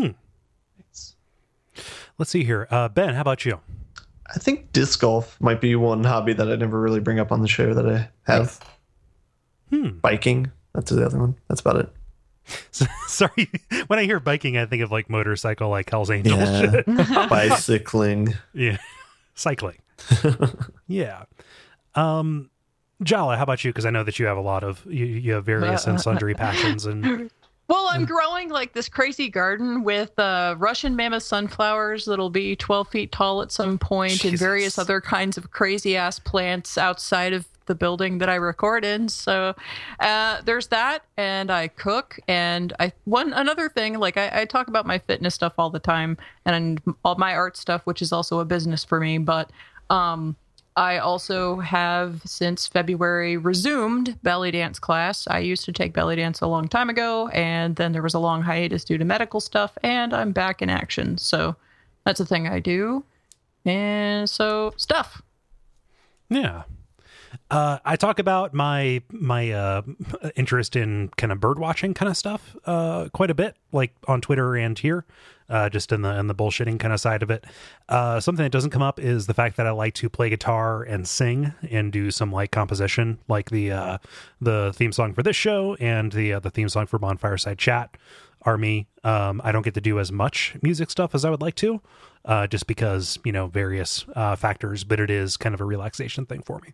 Let's see here. Ben, how about you? I think disc golf might be one hobby that I never really bring up on the show that I have. Biking. That's the other one. That's about it. Sorry, when I hear biking, I think of like motorcycle, like Hell's Angels. Yeah. Bicycling. Yeah. Cycling. Yeah. Jala, how about you? Because I know that you have a lot of, you have various and sundry passions. And Well, I'm growing like this crazy garden with Russian mammoth sunflowers that'll be 12 feet tall at some point, and various other kinds of crazy ass plants outside of the building that I record in. So there's that, and I cook, and another thing, like I talk about my fitness stuff all the time and all my art stuff, which is also a business for me, but I also have since February resumed belly dance class. I used to take belly dance a long time ago, and then there was a long hiatus due to medical stuff, and I'm back in action. So that's a thing I do. And so stuff. yeah. I talk about my interest in kind of bird watching kind of stuff quite a bit, like on Twitter and here, just in the bullshitting kind of side of it. Something that doesn't come up is the fact that I like to play guitar and sing and do some like composition, like the theme song for this show and the theme song for Bonfireside Chat are me. I don't get to do as much music stuff as I would like to, just because, various factors, but it is kind of a relaxation thing for me.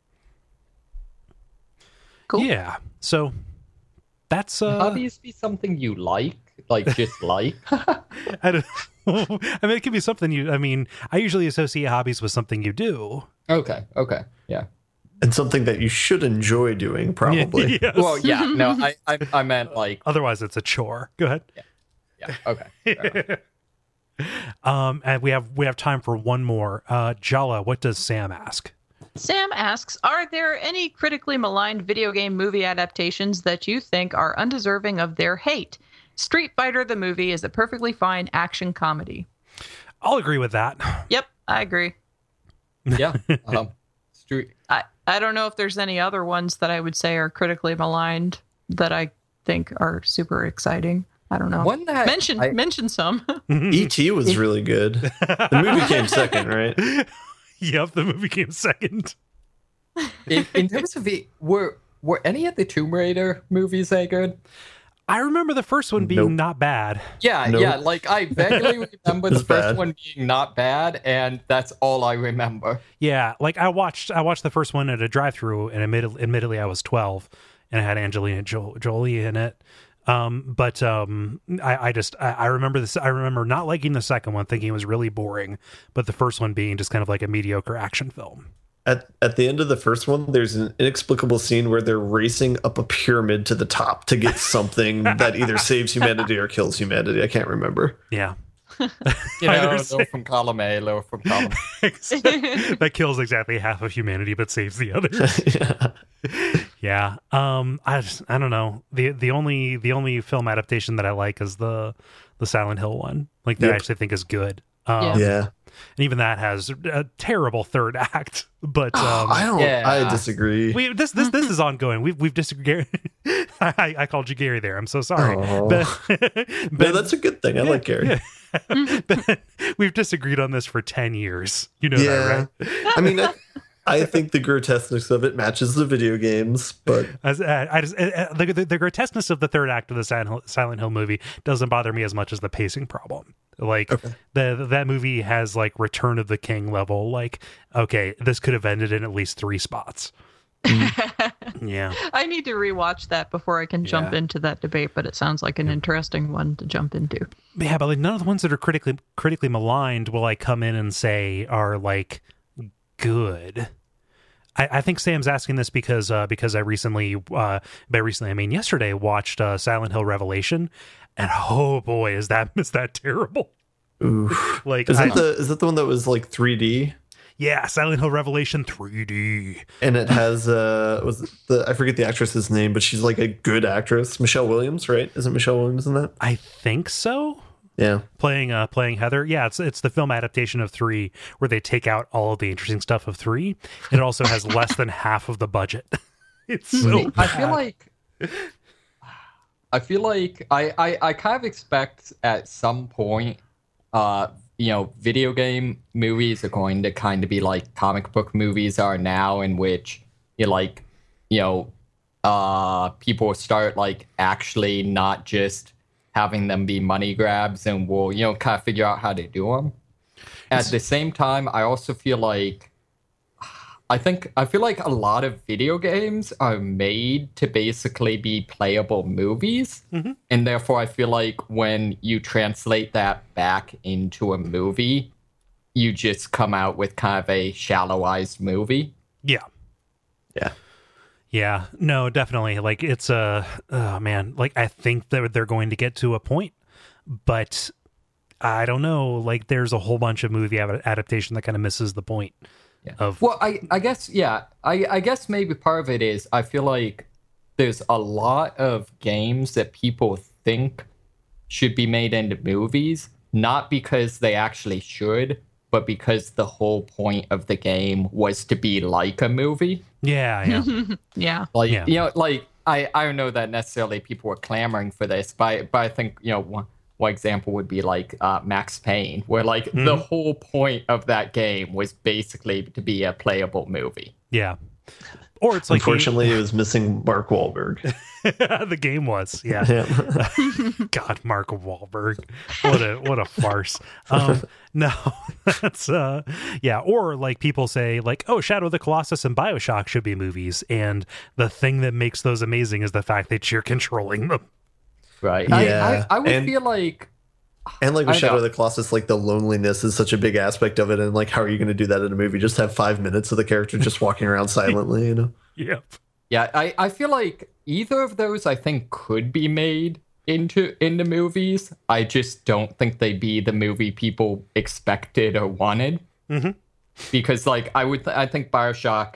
Cool. Yeah. So that's Hobbies be something you like just like. I don't I mean, it could be something I usually associate hobbies with something you do. Okay, yeah. And something that you should enjoy doing, probably. Yes. Well, yeah, no, I meant like. Otherwise it's a chore. Go ahead. Yeah. Okay. And we have time for one more. Jala, what does Sam ask? Sam asks, are there any critically maligned video game movie adaptations that you think are undeserving of their hate? Street Fighter the movie is a perfectly fine action comedy. I'll agree with that. Yep, I agree. Yeah. Street. I don't know if there's any other ones that I would say are critically maligned that I think are super exciting. I don't know. One that mention some. E.T. was really good. The movie came second, right? Yep, the movie came second. In terms of were any of the Tomb Raider movies that good? I remember the first one being not bad. Yeah, Nope. yeah. Like I vaguely remember the It's first bad. one being not bad, and that's all I remember. Yeah, like I watched the first one at a drive-through, and admittedly I was 12, and it had Angelina Jolie in it. I remember this. I remember not liking the second one, thinking it was really boring, but the first one being just kind of like a mediocre action film. At the end of the first one, there's an inexplicable scene where they're racing up a pyramid to the top to get something that either saves humanity or kills humanity. I can't remember. Yeah. Low from column A, low from column. That kills exactly half of humanity but saves the others. Yeah. I don't know. The only film adaptation that I like is the Silent Hill one. Like that I actually think is good. Yeah. And even that has a terrible third act. But I disagree. This is ongoing. We've disagreed. I called you Gary there. I'm so sorry. Oh. But No, that's a good thing. I like Gary. But we've disagreed on this for 10 years. You know that, right? I mean, I think the grotesqueness of it matches the video games, but the grotesqueness of the third act of the Silent Hill movie doesn't bother me as much as the pacing problem. Like that movie has like Return of the King level. Like, okay, this could have ended in at least 3 spots. Yeah, I need to rewatch that before I can jump into that debate, but it sounds like an interesting one to jump into. Yeah, but like none of the ones that are critically maligned will I come in and say are like good. I think Sam's asking this because I recently, by recently I mean yesterday, watched Silent Hill Revelation, and oh boy, is that terrible. oof. Like is that the one that was like 3D? Yeah, Silent Hill Revelation 3D. And it has I forget the actress's name, but she's like a good actress. Michelle Williams, right? Isn't Michelle Williams in that? I think so. Yeah. Playing Heather. Yeah, it's the film adaptation of 3 where they take out all of the interesting stuff of 3. And it also has less than half of the budget. It's so bad. I feel like I kind of expect at some point, video game movies are going to kind of be like comic book movies are now, in which people start like actually not just having them be money grabs, and we'll kind of figure out how to do them. At the same time, I also feel like I feel like a lot of video games are made to basically be playable movies. Mm-hmm. And therefore, I feel like when you translate that back into a movie, you just come out with kind of a shallowized movie. Yeah. Yeah. Yeah. No, definitely. Like, it's man, like, I think that they're going to get to a point, but I don't know. Like, there's a whole bunch of movie adaptation that kind of misses the point. Yeah. Well, I guess, yeah. I guess maybe part of it is I feel like there's a lot of games that people think should be made into movies, not because they actually should, but because the whole point of the game was to be like a movie. Yeah. Yeah. I don't know that necessarily people were clamoring for this, but I think, one example would be like Max Payne, where the whole point of that game was basically to be a playable movie. Yeah. Or it's like, unfortunately, it was missing Mark Wahlberg. The game was, yeah. God, Mark Wahlberg, what a farce. No, that's yeah. Or like people say, like, oh, Shadow of the Colossus and BioShock should be movies, and the thing that makes those amazing is the fact that you're controlling them. Right. Yeah. I would feel like. And like with Shadow of the Colossus, like the loneliness is such a big aspect of it. And like, how are you going to do that in a movie? Just have 5 minutes of the character just walking around silently, Yep. Yeah, I feel like either of those I think could be made into movies. I just don't think they'd be the movie people expected or wanted. Mm-hmm. Because like I think BioShock.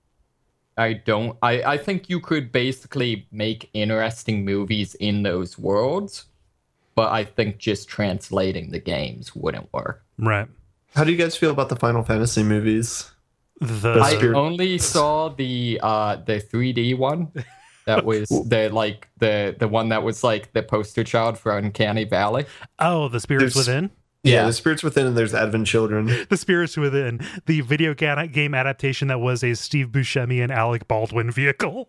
I think you could basically make interesting movies in those worlds, but I think just translating the games wouldn't work. Right. How do you guys feel about the Final Fantasy movies? I only saw the 3D one. That was the one that was like the poster child for Uncanny Valley. Oh, the Spirits Within? Yeah, the Spirits Within, and there's Advent Children. The Spirits Within, the video game adaptation that was a Steve Buscemi and Alec Baldwin vehicle.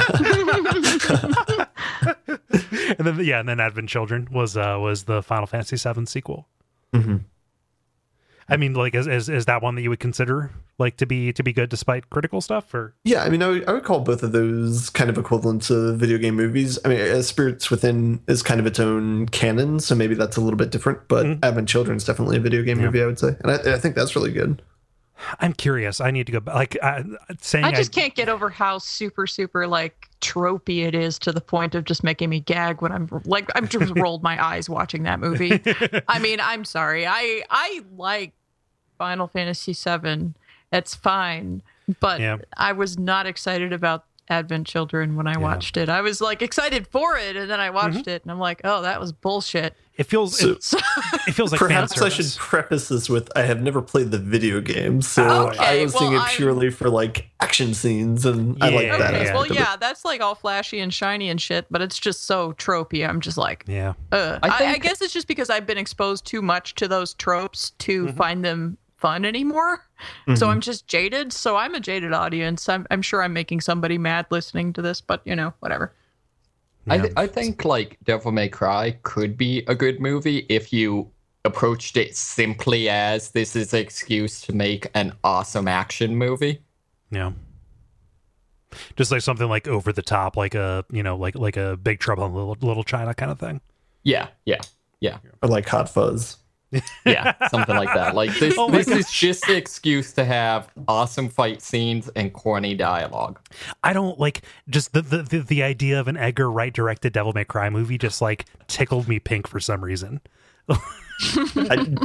and then Advent Children was the Final Fantasy VII sequel. Mm-hmm. I mean, like, is that one that you would consider like to be good despite critical stuff? Or yeah, I mean, I would call both of those kind of equivalent to video game movies. I mean, Spirits Within is kind of its own canon, so maybe that's a little bit different. But Advent Children is definitely a video game movie, I would say, and I think that's really good. I'm curious. I need to go back. Like I just can't get over how super like tropey it is to the point of just making me gag when I'm just rolled my eyes watching that movie. I mean, I'm sorry. I like Final Fantasy VII. It's fine, but I was not excited about Advent Children when I watched it. I was like excited for it, and then I watched it, and I'm like, oh, that was bullshit. It feels it feels like perhaps I should preface this with I have never played the video game, so I was seeing it purely for like action scenes, and I like that. Okay. Well, yeah, that's like all flashy and shiny and shit, but it's just so tropey. I'm just like, I guess it's just because I've been exposed too much to those tropes to find them fun anymore. So I'm just jaded. So I'm a jaded audience. I'm sure I'm making somebody mad listening to this, but whatever. Yeah. I think like Devil May Cry could be a good movie if you approached it simply as this is an excuse to make an awesome action movie. Yeah. Just like something like over the top, like a like a Big Trouble in Little China kind of thing. Yeah. Or like Hot Fuzz. Yeah, something like that. Like this is just an excuse to have awesome fight scenes and corny dialogue. I don't like just the idea of an Edgar Wright directed Devil May Cry movie just like tickled me pink for some reason.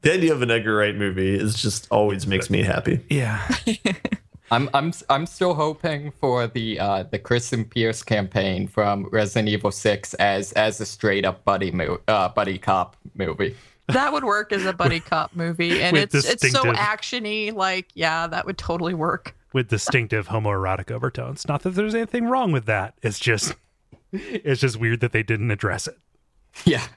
The idea of an Edgar Wright movie is just always makes me happy. Yeah. I'm still hoping for the Kristen Pierce campaign from Resident Evil 6 as a straight up buddy cop movie. That would work as a buddy cop movie, and With it's so distinctive- actiony. Like, yeah, that would totally work. With distinctive homoerotic overtones. Not that there's anything wrong with that. It's just weird that they didn't address it. Yeah.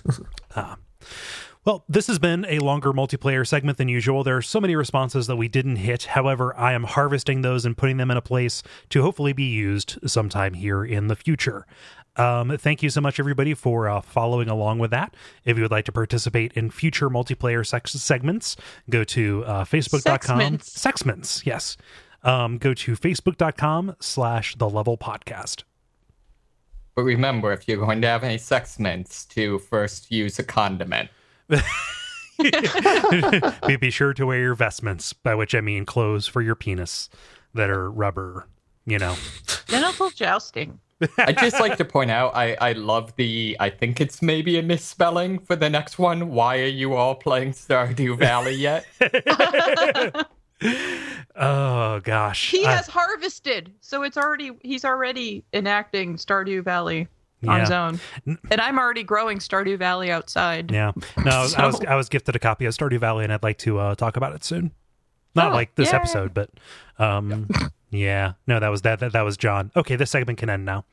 Well, this has been a longer multiplayer segment than usual. There are so many responses that we didn't hit. However, I am harvesting those and putting them in a place to hopefully be used sometime here in the future. Thank you so much, everybody, for following along with that. If you would like to participate in future multiplayer segments, go to facebook.com. Sexments, yes. Go to facebook.com/thelevelpodcast. But remember, if you're going to have any sex mints, to first use a condiment. Be sure to wear your vestments, by which I mean clothes for your penis that are rubber, Genital jousting. I'd just like to point out, I love I think it's maybe a misspelling for the next one. Why are you all playing Stardew Valley yet? Oh, gosh. He has harvested, so he's already enacting Stardew Valley on his own. And I'm already growing Stardew Valley outside. Yeah. No, I was gifted a copy of Stardew Valley, and I'd like to talk about it soon. Not like this episode, but yeah. No, that was John. Okay, this segment can end now.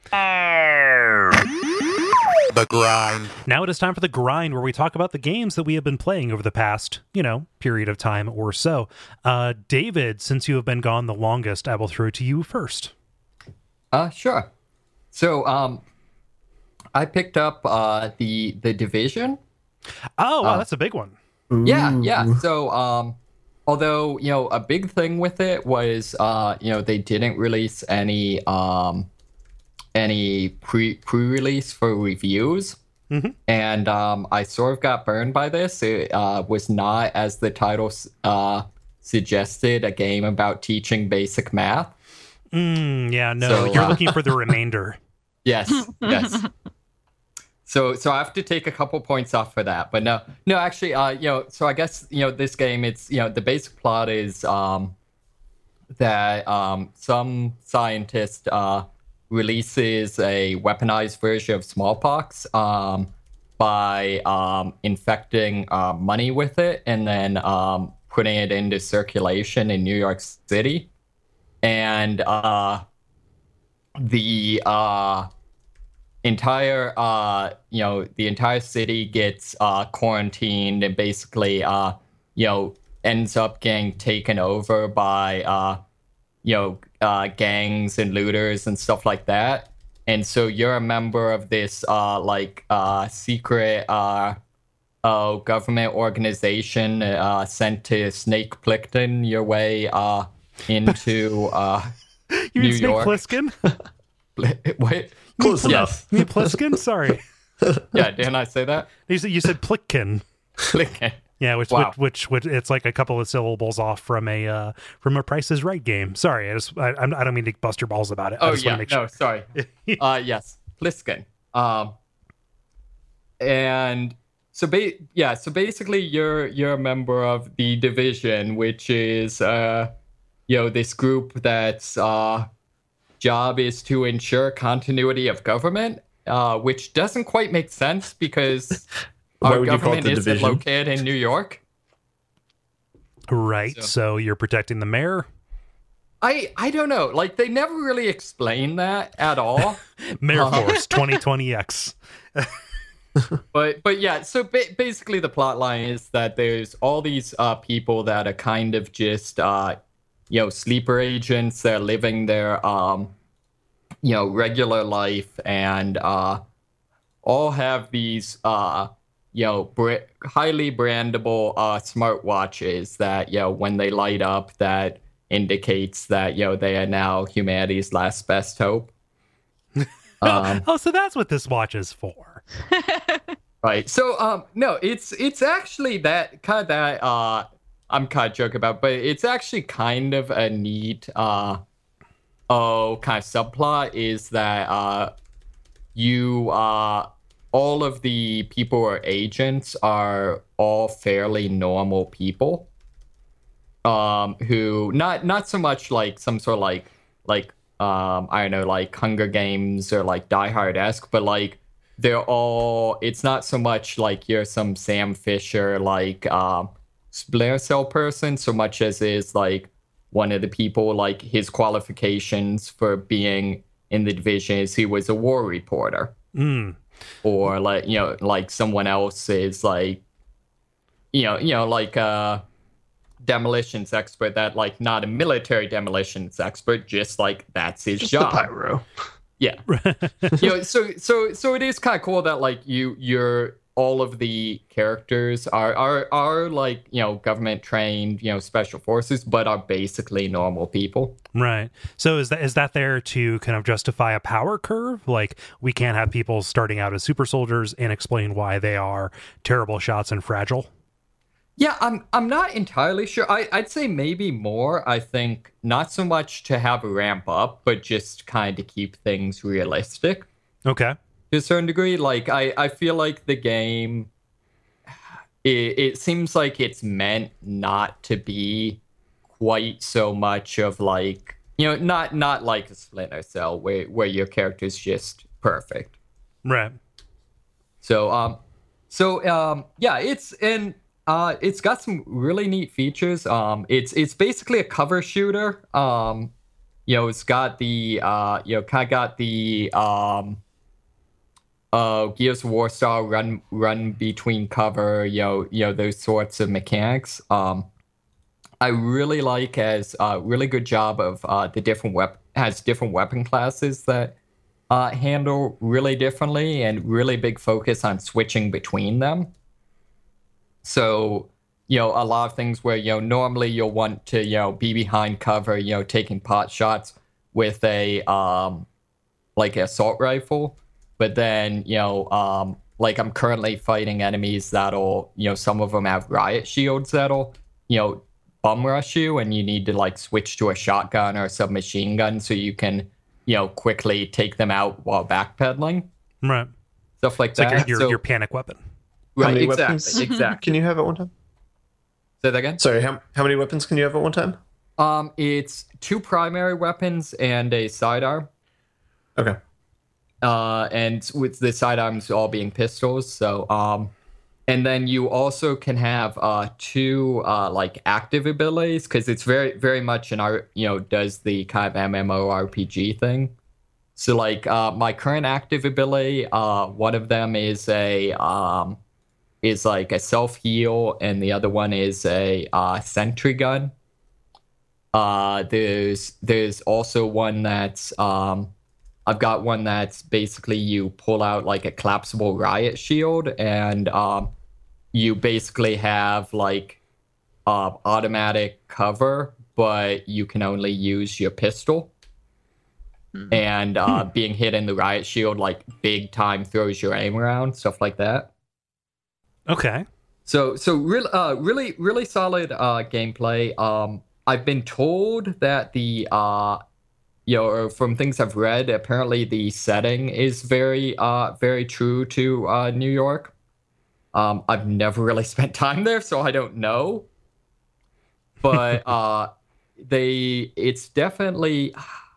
The grind. Now it is time for the grind, where we talk about the games that we have been playing over the past, period of time or so. David, since you have been gone the longest, I will throw it to you first. Sure. So, I picked up the Division. Oh, wow, that's a big one. Yeah. So, although a big thing with it was they didn't release any pre-release for reviews, and I sort of got burned by this. It was not, as the title suggested, a game about teaching basic math. Yeah, no, So, you're looking for the remainder. Yes. So I have to take a couple points off for that, but no, actually, so I guess, this game, it's, the basic plot is, that, some scientist, releases a weaponized version of smallpox, by, infecting, money with it and then, putting it into circulation in New York City. And, the entire city gets quarantined and basically ends up getting taken over by gangs and looters and stuff like that. And so you're a member of this secret government organization sent to Snake Plissken your way into You New mean Snake York. Plissken? What? Close enough. You mean Plissken? Sorry. Yeah, didn't I say that? You said Plitkin. Plissken. Yeah, Wow. which it's like a couple of syllables off from a Price is Right game. Sorry, I don't mean to bust your balls about it. I Oh just want yeah, to make sure. no, sorry. Yes, Plissken. And so basically you're a member of the Division, which is this group that's job is to ensure continuity of government, which doesn't quite make sense because Why our would you call it government the is Division? located in New York. Right. So you're protecting the mayor. I don't know. Like, they never really explain that at all. Mayor Force 2020X. But yeah, so basically the plot line is that there's all these people that are kind of just sleeper agents that are living their regular life and all have these highly brandable smartwatches that when they light up, that indicates that they are now humanity's last best hope. So that's what this watch is for. Right. So no, it's actually that kind of that I'm kind of joking about, but it's actually kind of a neat kind of subplot is that you all of the people who are agents are all fairly normal people. Who not so much like some sort of like I don't know, like Hunger Games or like Die Hard-esque, but like they're all, it's not so much like you're some Sam Fisher like Splinter Cell person so much as is like one of the people, like his qualifications for being in the Division is he was a war reporter. Or like, you know, like someone else is like, you know, like demolitions expert that like not a military demolitions expert, just like that's his Just job. the pyro. Yeah. You know, so it is kind of cool that like you're all of the characters are like, you know, government trained, you know, special forces, but are basically normal people. Right. So is that there to kind of justify a power curve? Like we can't have people starting out as super soldiers and explain why they are terrible shots and fragile? Yeah, I'm not entirely sure. I'd say maybe more. I think not so much to have a ramp up, but just kind of keep things realistic. Okay. To a certain degree. Like I feel like the game, it seems like it's meant not to be quite so much of like, you know, not like a Splinter Cell where your character's just perfect. Right. So yeah, it's got some really neat features. It's basically a cover shooter. You know, it's got the you know, kind of got the Gears of War style run between cover. You know those sorts of mechanics. I really like has a really good job of the different weapon classes that handle really differently and really big focus on switching between them. So, you know, a lot of things where, you know, normally you'll want to, you know, be behind cover, you know, taking pot shots with a, like an assault rifle. But then, you know, like I'm currently fighting enemies that'll, you know, some of them have riot shields that'll, you know, bum rush you and you need to like switch to a shotgun or a submachine gun so you can, you know, quickly take them out while backpedaling. Right. Stuff like It's that. like your panic weapon. How Right, many exactly, weapons exactly. can you have at one time? Say that again? Sorry, how many weapons can you have at one time? It's 2 primary weapons and a sidearm. Okay. And with the sidearms all being pistols. So, and then you also can have 2 like active abilities because it's very, very much you know, does the kind of MMORPG thing. So like my current active ability, one of them is like a self-heal, and the other one is a sentry gun. There's also one that's I've got one that's basically you pull out like a collapsible riot shield, and you basically have like automatic cover, but you can only use your pistol. And being hit in the riot shield like big time throws your aim around, stuff like that. Okay. So really solid gameplay. I've been told that the you know, from things I've read, apparently the setting is very true to New York. I've never really spent time there, so I don't know. But it's definitely.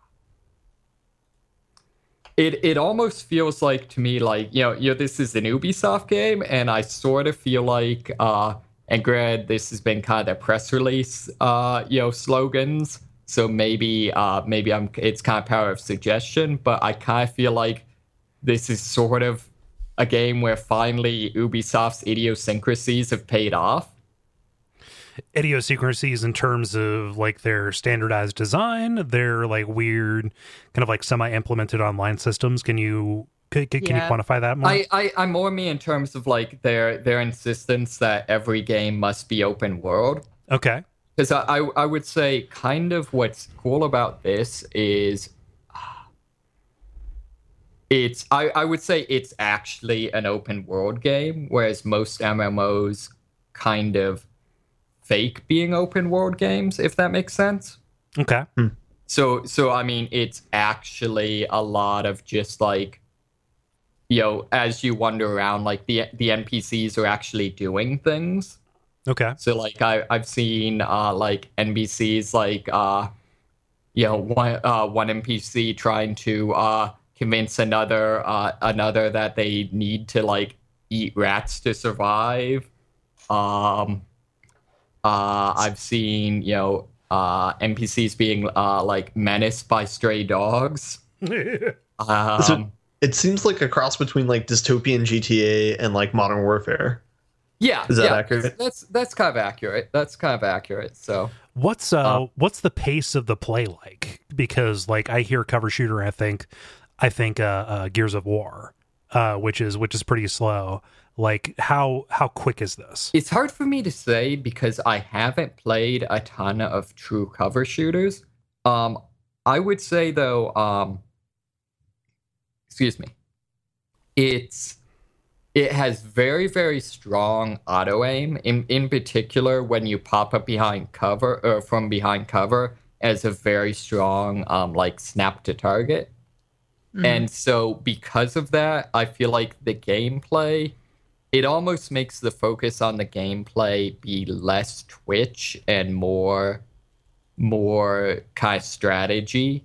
It almost feels like to me like, you know, this is an Ubisoft game, and I sort of feel like, and granted, this has been kind of the press release, you know, slogans. So maybe it's kind of power of suggestion, but I kind of feel like this is sort of a game where finally Ubisoft's idiosyncrasies have paid off. Idiosyncrasies in terms of like their standardized design, their like weird kind of like semi-implemented online systems. Can you quantify that more? I'm more me in terms of like their insistence that every game must be open world. Okay. Because I would say kind of what's cool about this is I would say it's actually an open world game, whereas most MMOs kind of fake being open world games, if that makes sense. Okay. So I mean, it's actually a lot of just like as you wander around, like the NPCs are actually doing things. Okay. So like I've seen like NPCs like one NPC trying to convince another that they need to like eat rats to survive. I've seen NPCs being like menaced by stray dogs. So it seems like a cross between like dystopian GTA and like Modern Warfare. Yeah, is that accurate? That's kind of accurate. That's kind of accurate. So what's the pace of the play like? Because like I hear cover shooter, I think Gears of War, which is pretty slow. Like how quick is this? It's hard for me to say because I haven't played a ton of true cover shooters. I would say though, excuse me, it has very, very strong auto aim. In particular, when you pop up behind cover or from behind cover, as a very strong like snap to target. And so because of that, I feel like the gameplay, it almost makes the focus on the gameplay be less twitch and more kind of strategy,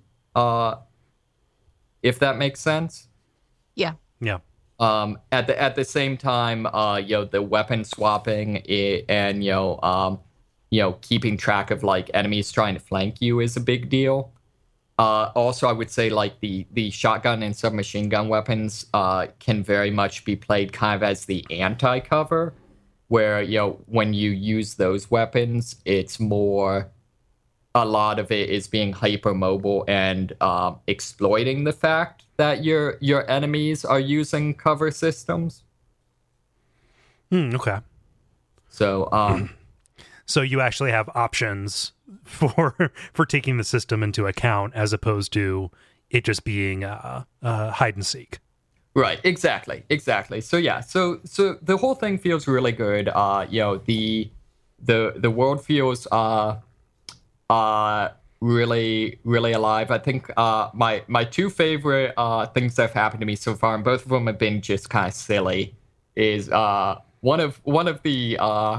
if that makes sense. Yeah. Yeah. At the same time, the weapon swapping and keeping track of like enemies trying to flank you is a big deal. Also, I would say like the shotgun and submachine gun weapons can very much be played kind of as the anti-cover, where when you use those weapons, it's more, a lot of it is being hypermobile and exploiting the fact that your enemies are using cover systems. Okay. So so you actually have options for taking the system into account as opposed to it just being hide and seek. Right, exactly. So yeah, so the whole thing feels really good. The world feels really, really alive. I think my two favorite things that have happened to me so far, and both of them have been just kind of silly, is one of the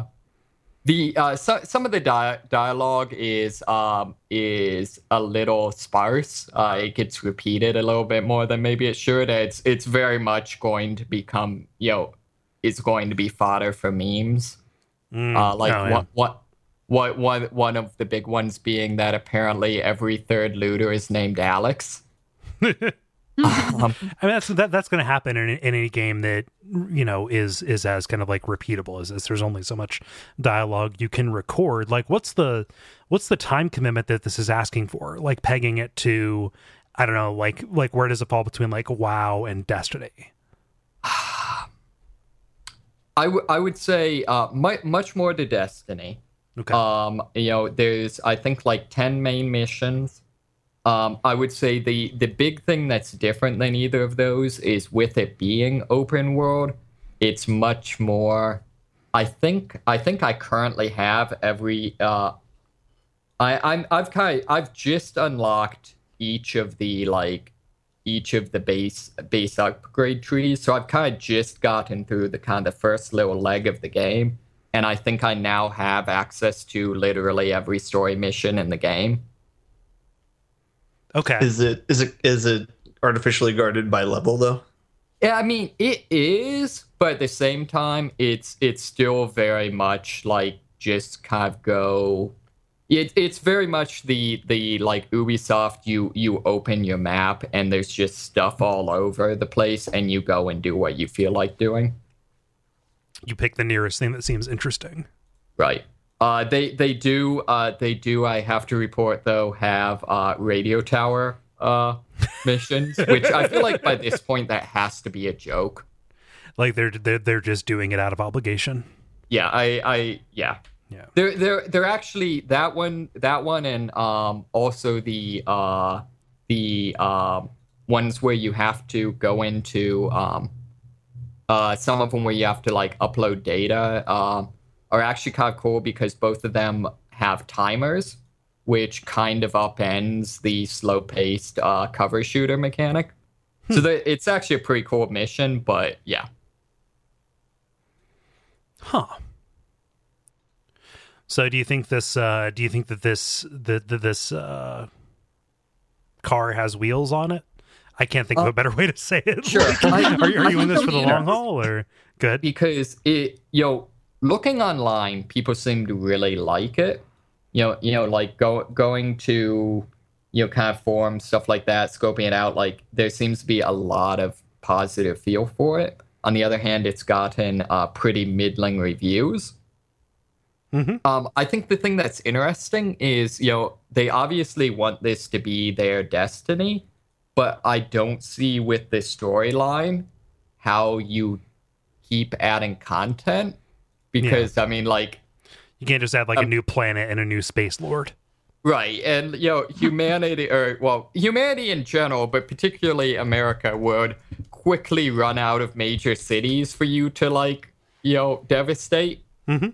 some of the dialogue is a little sparse. It gets repeated a little bit more than maybe it should. It's very much going to become it's going to be fodder for memes. One of the big ones being that apparently every third looter is named Alex. I mean, that's going to happen in any game that is as kind of like repeatable as this. There's only so much dialogue you can record. Like, what's the time commitment that this is asking for? Like pegging it to, I don't know, like where does it fall between like WoW and Destiny? I would say much more to Destiny. Okay. There's I think like 10 main missions. I would say the big thing that's different than either of those is with it being open world, it's much more. I think I currently have every. I've just unlocked each of the base upgrade trees, so I've kind of just gotten through the kind of first little leg of the game, and I think I now have access to literally every story mission in the game. Okay. Is it artificially guarded by level though? Yeah, I mean it is, but at the same time, it's still very much like just kind of go. It's very much the like Ubisoft. You open your map and there's just stuff all over the place, and you go and do what you feel like doing. You pick the nearest thing that seems interesting. Right. They do. I have to report though, have radio tower missions, which I feel like by this point that has to be a joke. Like they're just doing it out of obligation. Yeah, yeah. They're actually that one and also the ones where you have to go into some of them where you have to like upload data are actually kind of cool because both of them have timers, which kind of upends the slow-paced cover shooter mechanic. So it's actually a pretty cool mission, but yeah. Huh. So do you think this this car has wheels on it? I can't think of a better way to say it. Sure. Like, are you in this for the long haul or good? Because looking online, people seem to really like it. Like going to kind of forums, stuff like that, scoping it out. Like there seems to be a lot of positive feel for it. On the other hand, it's gotten pretty middling reviews. Mm-hmm. I think the thing that's interesting is, they obviously want this to be their destiny, but I don't see with this storyline how you keep adding content. Because, I mean, like... You can't just add, like, a new planet and a new space lord. Right, and, humanity, humanity in general, but particularly America, would quickly run out of major cities for you to, like, devastate. Mm-hmm.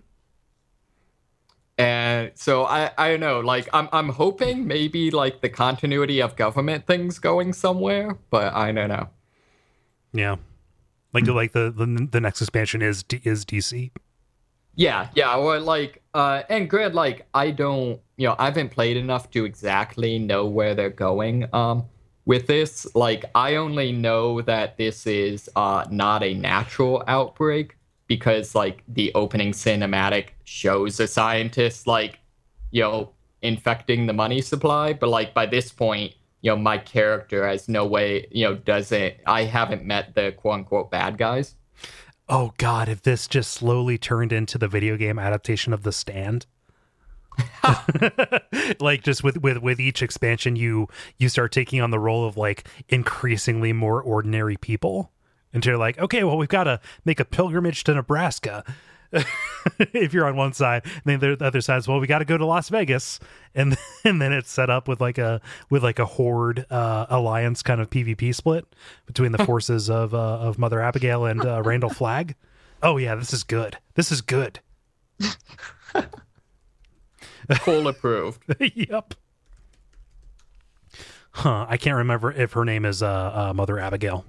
And so I don't know, like I'm hoping maybe like the continuity of government things going somewhere, but I don't know. Yeah, like the next expansion is DC. Yeah, or like and granted, like I haven't played enough to exactly know where they're going with this. Like I only know that this is not a natural outbreak. Because, like, the opening cinematic shows a scientist, like, infecting the money supply. But, like, by this point, my character has no way, I haven't met the quote-unquote bad guys. Oh, God, if this just slowly turned into the video game adaptation of The Stand. Like, just with each expansion, you start taking on the role of, like, increasingly more ordinary people. And you're like, okay, well, we've got to make a pilgrimage to Nebraska. If you're on one side, and then the other side is, well, we got to go to Las Vegas, and then it's set up with like a horde alliance kind of PvP split between the forces of Mother Abigail and Randall Flagg. Oh yeah, this is good. This is good. Full approved. Yep. Huh? I can't remember if her name is Mother Abigail.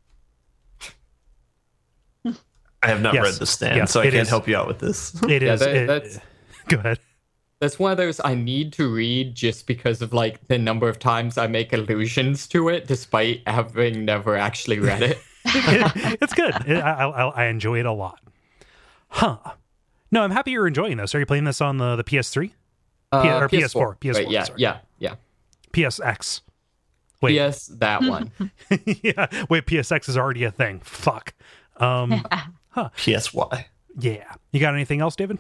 I have not read The Stand, so I can't help you out with this. It is. Go ahead. That's one of those I need to read just because of like the number of times I make allusions to it, despite having never actually read it. It's good. I enjoy it a lot. Huh. No, I'm happy you're enjoying this. Are you playing this on the PS3? Or PS4? PS4. Right, yeah. PSX. Wait. PS, that one. Yeah. Wait, PSX is already a thing. Fuck. PSY. Yeah. You got anything else, David?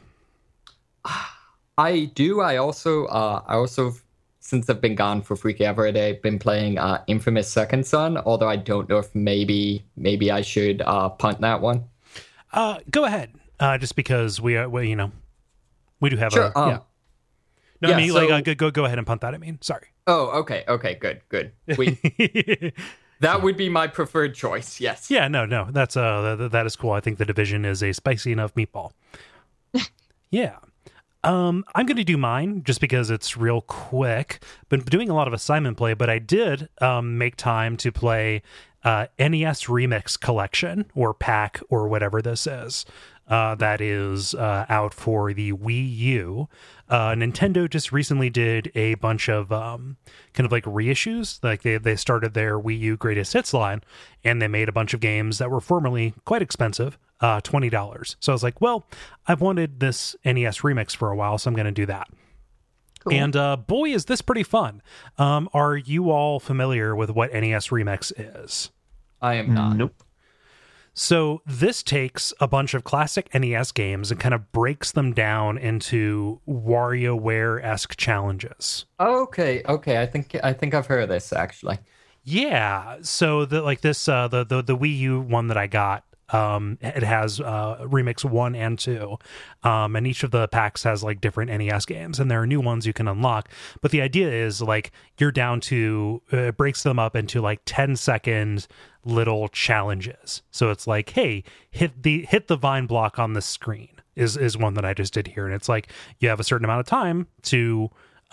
I do. I also, since I've been gone for Freaky Every Day, been playing Infamous Second Son, although I don't know if maybe I should punt that one. Go ahead. Just because we do have sure, yeah. No, yeah, I mean, so, like, go ahead and punt that. I mean, sorry. Oh, okay, good. That would be my preferred choice. Yes. Yeah, no, that's that is cool. I think The Division is a spicy enough meatball. Yeah. I'm going to do mine just because it's real quick. Been doing a lot of assignment play, but I did make time to play NES Remix Collection or pack or whatever this is. That is out for the Wii U. Nintendo just recently did a bunch of kind of like reissues. Like they started their Wii U Greatest Hits line, and they made a bunch of games that were formerly quite expensive, $20. So I was like, well, I've wanted this NES Remix for a while, so I'm going to do that. Cool. And boy, is this pretty fun. Are you all familiar with what NES Remix is? I am not. Nope. So this takes a bunch of classic NES games and kind of breaks them down into WarioWare-esque challenges. Okay. I think I've heard of this actually. Yeah. So the Wii U one that I got, it has Remix 1 and 2, and each of the packs has like different NES games, and there are new ones you can unlock. But the idea is like you're down to it breaks them up into like 10-second little challenges. So it's like, hey, hit the vine block on the screen is one that I just did here, and it's like you have a certain amount of time to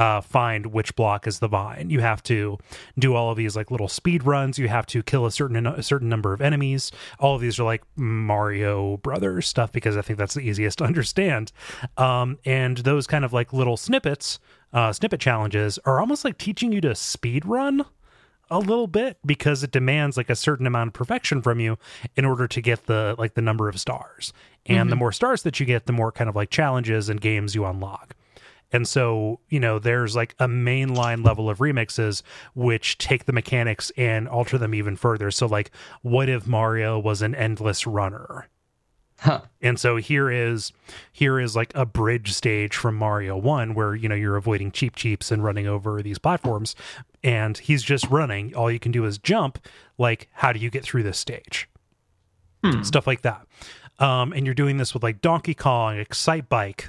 find which block is the vine. You have to do all of these like little speed runs. You have to kill a certain number of enemies. All of these are like Mario Brothers stuff because I think that's the easiest to understand. And those kind of like little snippet challenges are almost like teaching you to speed run a little bit because it demands like a certain amount of perfection from you in order to get the number of stars. And the more stars that you get, the more kind of like challenges and games you unlock. And so, there's like a mainline level of remixes which take the mechanics and alter them even further. So like, what if Mario was an endless runner? Huh. And so here is like a bridge stage from Mario 1 where, you're avoiding cheeps and running over these platforms, and he's just running. All you can do is jump. Like, how do you get through this stage? Stuff like that. And you're doing this with like Donkey Kong, Excitebike.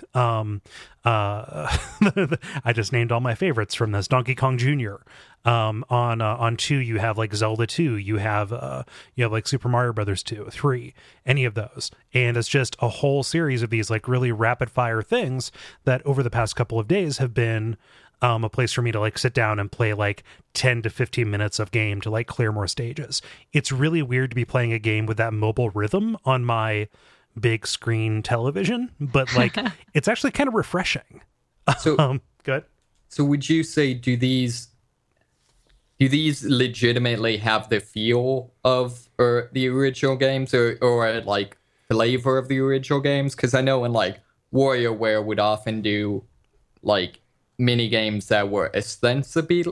I just named all my favorites from this. Donkey Kong Jr. On 2, you have like Zelda 2. You have like Super Mario Brothers 2, 3, any of those. And it's just a whole series of these like really rapid fire things that over the past couple of days have been a place for me to like sit down and play like 10 to 15 minutes of game to like clear more stages. It's really weird to be playing a game with that mobile rhythm on my big screen television, but like it's actually kind of refreshing. So good. So would you say do these legitimately have the feel of the original games or like flavor of the original games? Because I know in like WarioWare would often do like mini games that were ostensibly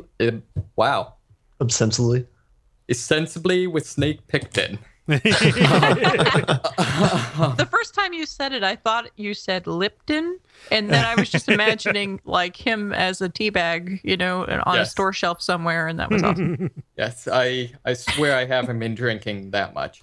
with Snake Picton. The first time you said it, I thought you said Lipton, and then I was just imagining like him as a teabag, on a store shelf somewhere, and that was awesome. Yes, I swear I haven't been drinking that much.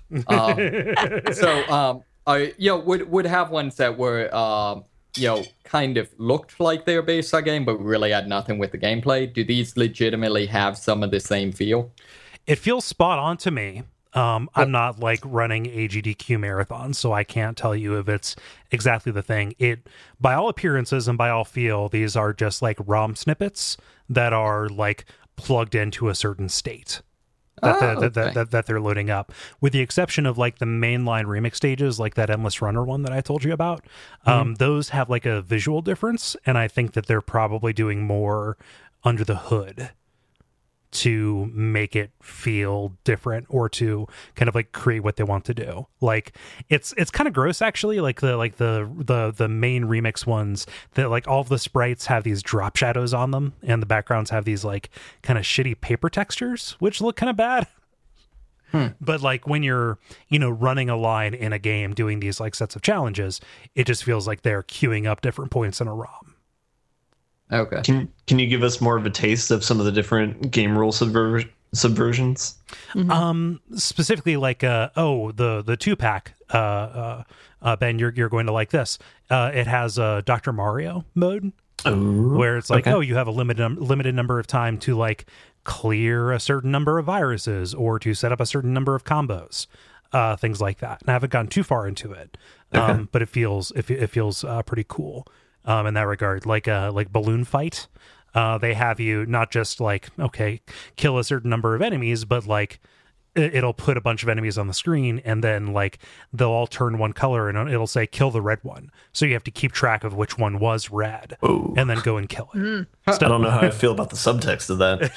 I would have ones that were kind of looked like they were based on a game, but really had nothing with the gameplay. Do these legitimately have some of the same feel? It feels spot on to me. I'm not like running AGDQ marathons, so I can't tell you if it's exactly the thing. It, by all appearances and by all feel, these are just like ROM snippets that are like plugged into a certain state that they're loading up, with the exception of like the mainline remix stages, like that Endless Runner one that I told you about. Those have like a visual difference, and I think that they're probably doing more under the hood to make it feel different or to kind of like create what they want to do. Like it's kind of gross actually, like the main remix ones that like all of the sprites have these drop shadows on them and the backgrounds have these like kind of shitty paper textures which look kind of bad. But like when you're running a line in a game doing these like sets of challenges, it just feels like they're queuing up different points in a ROM. Okay. Can you give us more of a taste of some of the different game rule subversions? Specifically, like the 2-pack. Ben, you're going to like this. It has a Dr. Mario mode, where it's like, you have a limited number of time to like clear a certain number of viruses or to set up a certain number of combos, things like that. And I haven't gone too far into it, but it feels pretty cool. In that regard, like Balloon Fight, they have you not just like, kill a certain number of enemies, but like it'll put a bunch of enemies on the screen and then like they'll all turn one color and it'll say kill the red one. So you have to keep track of which one was red and then go and kill it. I don't know how I feel about the subtext of that.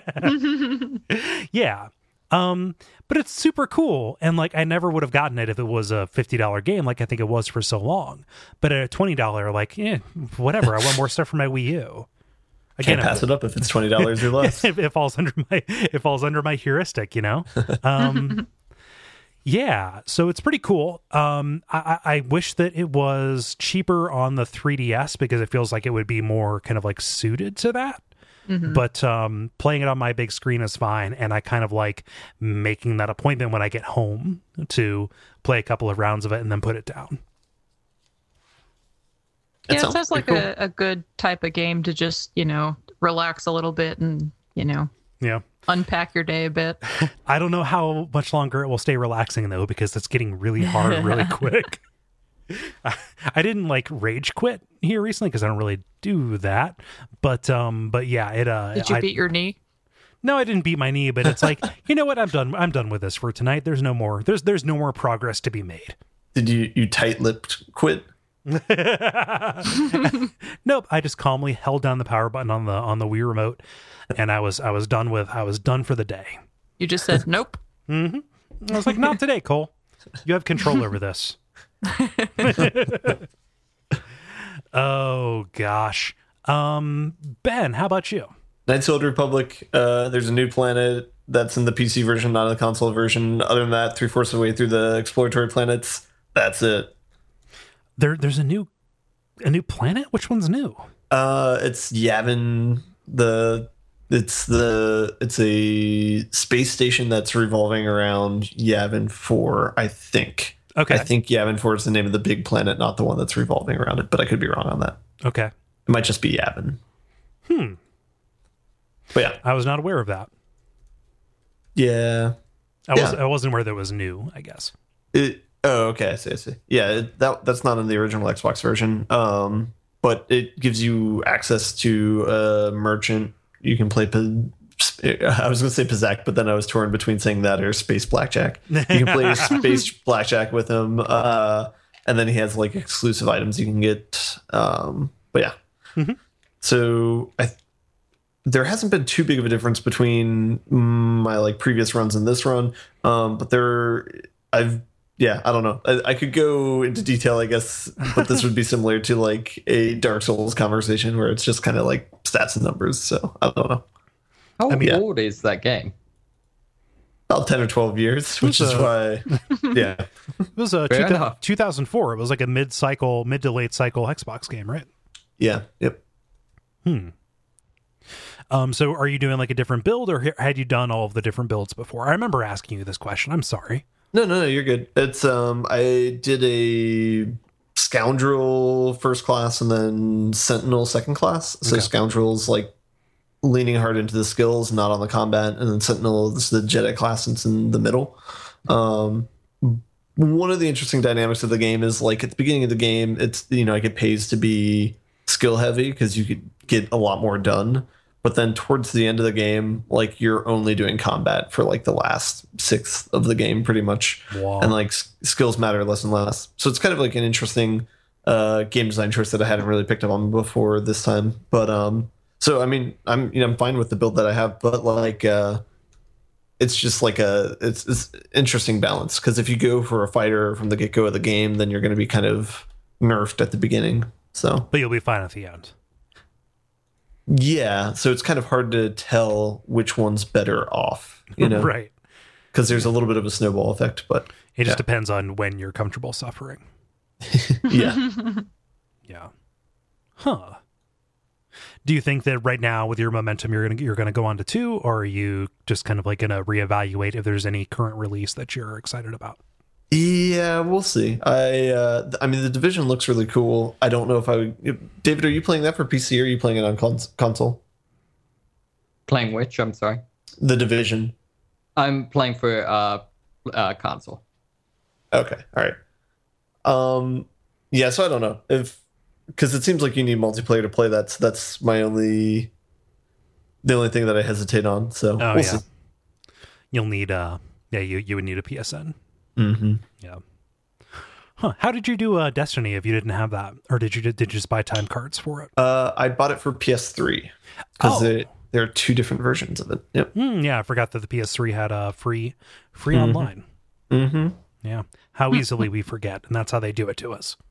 Yeah. But it's super cool. And like, I never would have gotten it if it was a $50 game, like I think it was for so long, but at a $20, like, whatever. I want more stuff for my Wii U. Again, can't pass it up if it's $20 or less. It falls under my heuristic, Yeah. So it's pretty cool. I wish that it was cheaper on the 3DS because it feels like it would be more kind of like suited to that. But playing it on my big screen is fine, and I kind of like making that appointment when I get home to play a couple of rounds of it and then put it down. Yeah, it sounds like a good type of game to just, relax a little bit and, unpack your day a bit. I don't know how much longer it will stay relaxing, though, because it's getting really hard really quick. I didn't like rage quit here recently because I don't really do that. But yeah, Did you beat your knee? No, I didn't beat my knee, but it's like, you know what? I'm done with this for tonight. There's no more progress to be made. Did you tight-lipped quit? Nope. I just calmly held down the power button on the Wii remote, and I was done for the day. You just said nope. I was like, not today, Cole. You have control over this. Oh gosh. Ben, how about you? Knights of the Old Republic. There's a new planet that's in the PC version, not in the console version. Other than that, 3/4 of the way through the exploratory planets. That's it. There's a new planet? Which one's new? It's Yavin. It's a space station that's revolving around Yavin 4, I think. Okay. I think Yavin 4 is the name of the big planet, not the one that's revolving around it, but I could be wrong on that. Okay. It might just be Yavin. But yeah. I was not aware of that. Yeah. I wasn't aware that it was new, I guess. Okay, I see. Yeah, that's not in the original Xbox version. But it gives you access to a merchant. You can play I was going to say Pizak, but then I was torn between saying that or Space Blackjack. You can play Space Blackjack with him, and then he has like exclusive items you can get. But yeah, so there hasn't been too big of a difference between my like previous runs and this run, but I don't know. I could go into detail, I guess, but this would be similar to like a Dark Souls conversation where it's just kind of like stats and numbers. So I don't know. How old is that game? About 10 or 12 years, which is why, yeah. It was 2004. It was like a mid to late cycle Xbox game, right? Yeah. Yep. So are you doing like a different build, or had you done all of the different builds before? I remember asking you this question. I'm sorry. No, you're good. It's I did a Scoundrel first class and then Sentinel second class. So Okay. Scoundrel's like leaning hard into the skills, not on the combat, and then Sentinel is the Jedi class and it's in the middle. One of the interesting dynamics of the game is like at the beginning of the game, it's like it pays to be skill heavy because you could get a lot more done. But then towards the end of the game, like you're only doing combat for like the last sixth of the game, pretty much. Wow. And like skills matter less and less. So it's kind of like an interesting game design choice that I hadn't really picked up on before this time. But so I mean, I'm fine with the build that I have, but like it's just like it's interesting balance because if you go for a fighter from the get go of the game, then you're going to be kind of nerfed at the beginning. So, but you'll be fine at the end. Yeah, so it's kind of hard to tell which one's better off, Right. Because there's a little bit of a snowball effect, but it just depends on when you're comfortable suffering. Yeah. Yeah. Huh. Do you think that right now with your momentum you're gonna go on to 2, or are you just kind of like gonna reevaluate if there's any current release that you're excited about? Yeah, we'll see. I mean, the Division looks really cool. I don't know if David, are you playing that for PC or are you playing it on console? Playing which? I'm sorry. The Division. I'm playing for console. Okay, all right. Yeah, so I don't know because it seems like you need multiplayer to play that. So that's the only thing that I hesitate on. So we'll see. You'll need you would need a PSN. Mm-hmm. Yeah. Huh. How did you do Destiny if you didn't have that, or did you just buy time cards for it? I bought it for PS3 because there are 2 different versions of it. Yep. Yeah, I forgot that the PS3 had free online. Mm-hmm. Yeah. How easily we forget, and that's how they do it to us.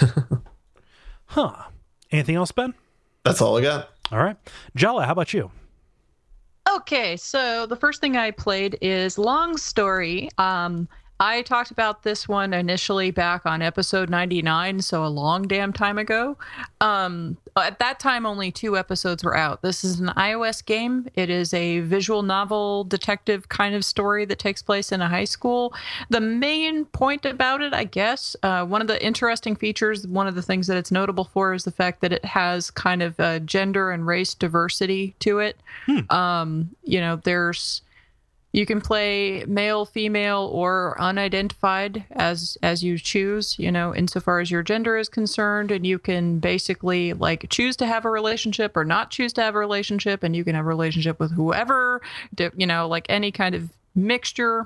Huh. Anything else, Ben? That's all I got. All right. Jella, how about you? Okay, so the first thing I played is Long Story. I talked about this one initially back on episode 99, so a long damn time ago. At that time, only 2 episodes were out. This is an iOS game. It is a visual novel detective kind of story that takes place in a high school. The main point about it, I guess, one of the interesting features, one of the things that it's notable for is the fact that it has kind of gender and race diversity to it. There's You can play male, female, or unidentified as you choose, insofar as your gender is concerned. And you can basically like choose to have a relationship or not choose to have a relationship. And you can have a relationship with whoever, like any kind of mixture.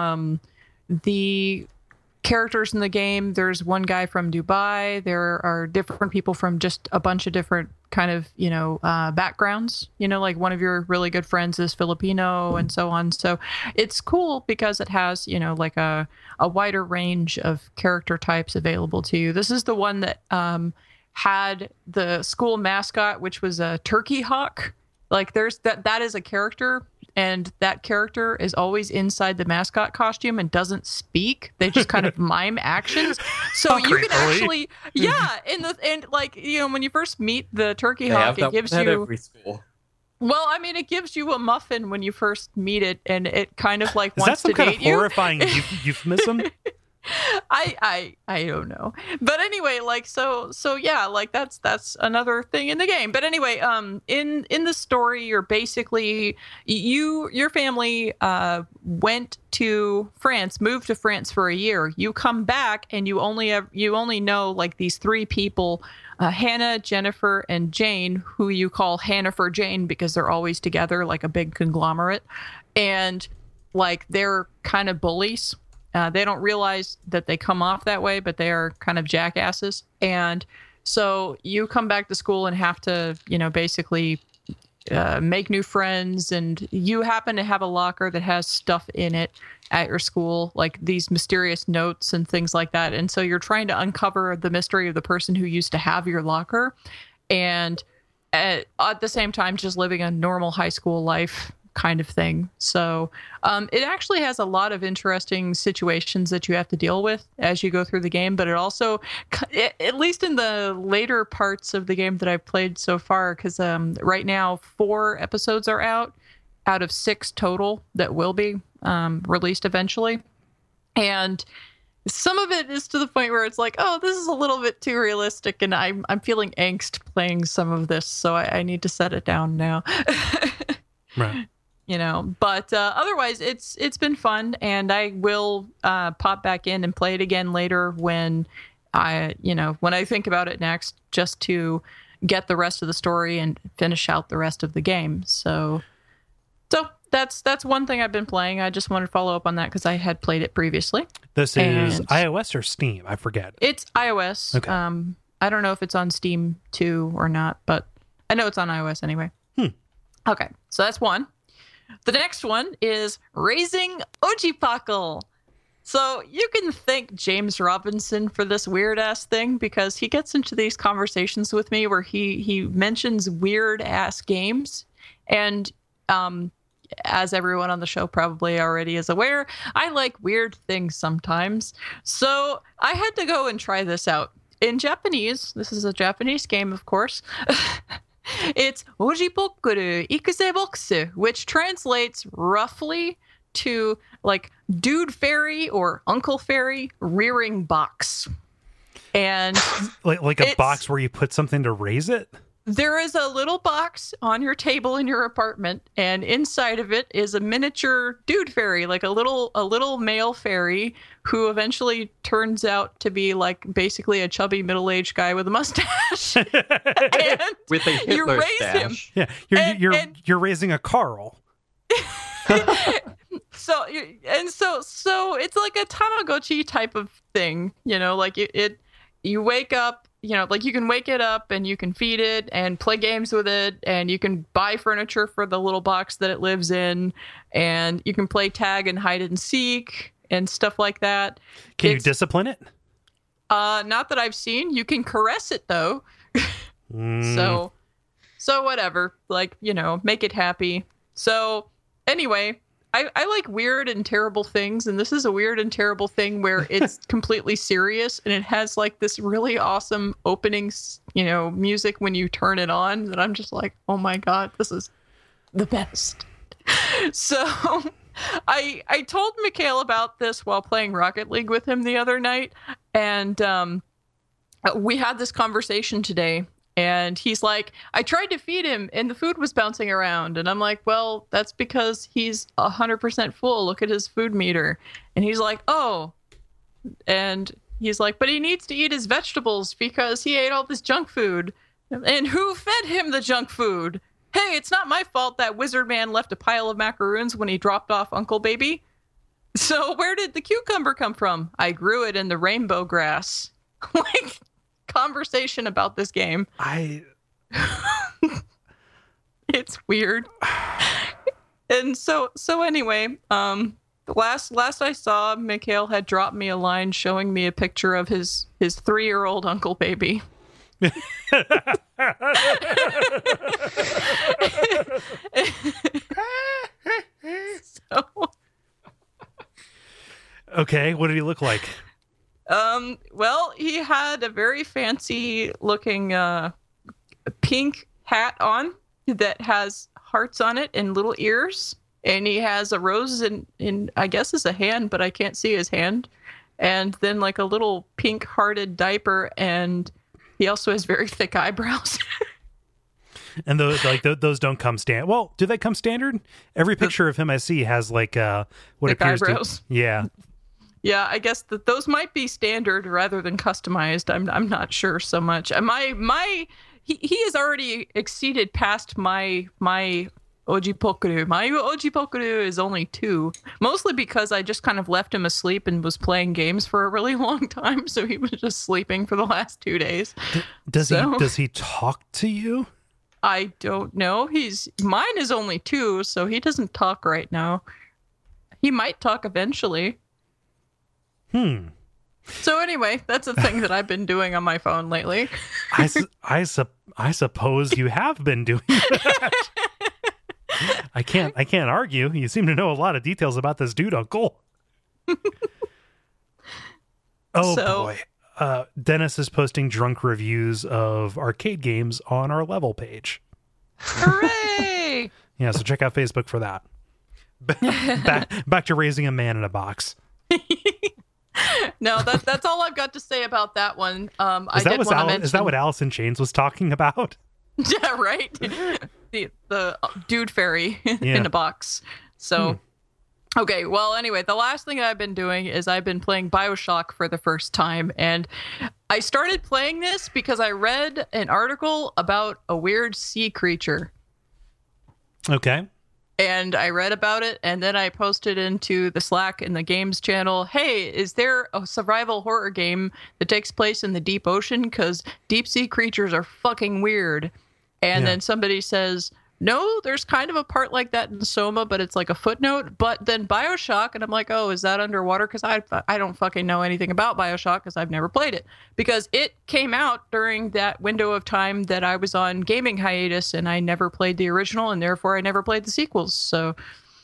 The characters in the game, there's one guy from Dubai. There are different people from just a bunch of different kind of backgrounds, like one of your really good friends is Filipino and so on. So it's cool because it has like a wider range of character types available to you. This is the one that had the school mascot, which was a turkey hawk. Like there's that is a character, and that character is always inside the mascot costume and doesn't speak. They just kind of mime actions. So you can actually, and like, when you first meet the turkey hawk, it gives you every school. Well, I mean, it gives you a muffin when you first meet it, and it kind of like Is wants that some to kind date of you. horrifying euphemism? I don't know, but anyway, like so yeah, like that's another thing in the game. But anyway, in the story, you're basically your family went to France, moved to France for a year. You come back and you only know like these three people, Hannah, Jennifer, and Jane, who you call Hannah for Jane because they're always together like a big conglomerate, and like they're kind of bullies. They don't realize that they come off that way, but they are kind of jackasses. And so you come back to school and have to, basically make new friends. And you happen to have a locker that has stuff in it at your school, like these mysterious notes and things like that. And so you're trying to uncover the mystery of the person who used to have your locker. And at the same time, just living a normal high school life kind of thing. So it actually has a lot of interesting situations that you have to deal with as you go through the game, but it also, at least in the later parts of the game that I've played so far, because right now 4 episodes are out of 6 total that will be released eventually. And some of it is to the point where it's like, oh, this is a little bit too realistic, and I'm feeling angst playing some of this, so I need to set it down now. Right. But otherwise it's been fun, and I will pop back in and play it again later when I think about it next, just to get the rest of the story and finish out the rest of the game. So that's one thing I've been playing. I just wanted to follow up on that because I had played it previously. This is iOS or Steam? I forget. It's iOS. Okay. I don't know if it's on Steam too or not, but I know it's on iOS anyway. Okay, so that's one. The next one is Raising Ojipakal. So you can thank James Robinson for this weird-ass thing, because he gets into these conversations with me where he mentions weird-ass games. And as everyone on the show probably already is aware, I like weird things sometimes. So I had to go and try this out. In Japanese, this is a Japanese game, of course. It's Ojipokuru Ikuse Boxu, which translates roughly to like dude fairy or uncle fairy rearing box. And like a box where you put something to raise it? There is a little box on your table in your apartment, and inside of it is a miniature dude fairy, like a little male fairy who eventually turns out to be like basically a chubby middle-aged guy with a mustache. And with a Hitler you raise stash. him. Yeah, you're raising a Carl. So it's like a Tamagotchi type of thing, like you wake up. Like you can wake it up and you can feed it and play games with it, and you can buy furniture for the little box that it lives in, and you can play tag and hide and seek and stuff like that. Can you discipline it? Not that I've seen. You can caress it though. So whatever, like, make it happy. So anyway, I like weird and terrible things, and this is a weird and terrible thing where it's completely serious, and it has like this really awesome opening, music when you turn it on, that I'm just like, oh my god, this is the best. So I told Mikhail about this while playing Rocket League with him the other night, and we had this conversation today And he's like, I tried to feed him and the food was bouncing around. And I'm like, well, that's because he's 100% full. Look at his food meter. And he's like, oh. And he's like, but he needs to eat his vegetables because he ate all this junk food. And who fed him the junk food? Hey, it's not my fault that wizard man left a pile of macaroons when he dropped off Uncle Baby. So where did the cucumber come from? I grew it in the rainbow grass. Like, conversation about this game. It's weird. And so anyway, last I saw, Mikhail had dropped me a line showing me a picture of his 3-year-old Uncle Baby. So, okay, what did he look like? Well, he had a very fancy looking pink hat on that has hearts on it and little ears, and he has a rose in I guess is a hand, but I can't see his hand, and then like a little pink hearted diaper, and he also has very thick eyebrows. And those don't come standard. Well, do they come standard? Every picture of him I see has like what thick appears eyebrows. to yeah. Yeah, I guess that those might be standard rather than customized. I'm not sure so much. He has already exceeded past my Ojipokuru. My Ojipokuru is only 2, mostly because I just kind of left him asleep and was playing games for a really long time, so he was just sleeping for the last 2 days. Does he talk to you? I don't know. Mine is only 2, so he doesn't talk right now. He might talk eventually. So anyway, that's a thing that I've been doing on my phone lately. I suppose you have been doing that. I can't argue. You seem to know a lot of details about this dude, Uncle. Boy. Dennis is posting drunk reviews of arcade games on our level page. Hooray! Yeah, so check out Facebook for that. Back to raising a man in a box. No, that's all I've got to say about that one. Is that what Alice in Chains was talking about? Yeah, right. the dude fairy in a box. So, okay. Well, anyway, the last thing I've been doing is I've been playing BioShock for the first time, and I started playing this because I read an article about a weird sea creature. Okay. And I read about it, and then I posted into the Slack in the games channel, hey, is there a survival horror game that takes place in the deep ocean? Because deep sea creatures are fucking weird. And then somebody says, no, there's kind of a part like that in Soma, but it's like a footnote. But then BioShock, and I'm like, oh, is that underwater? Because I don't fucking know anything about BioShock because I've never played it. Because it came out during that window of time that I was on gaming hiatus, and I never played the original, and therefore I never played the sequels. So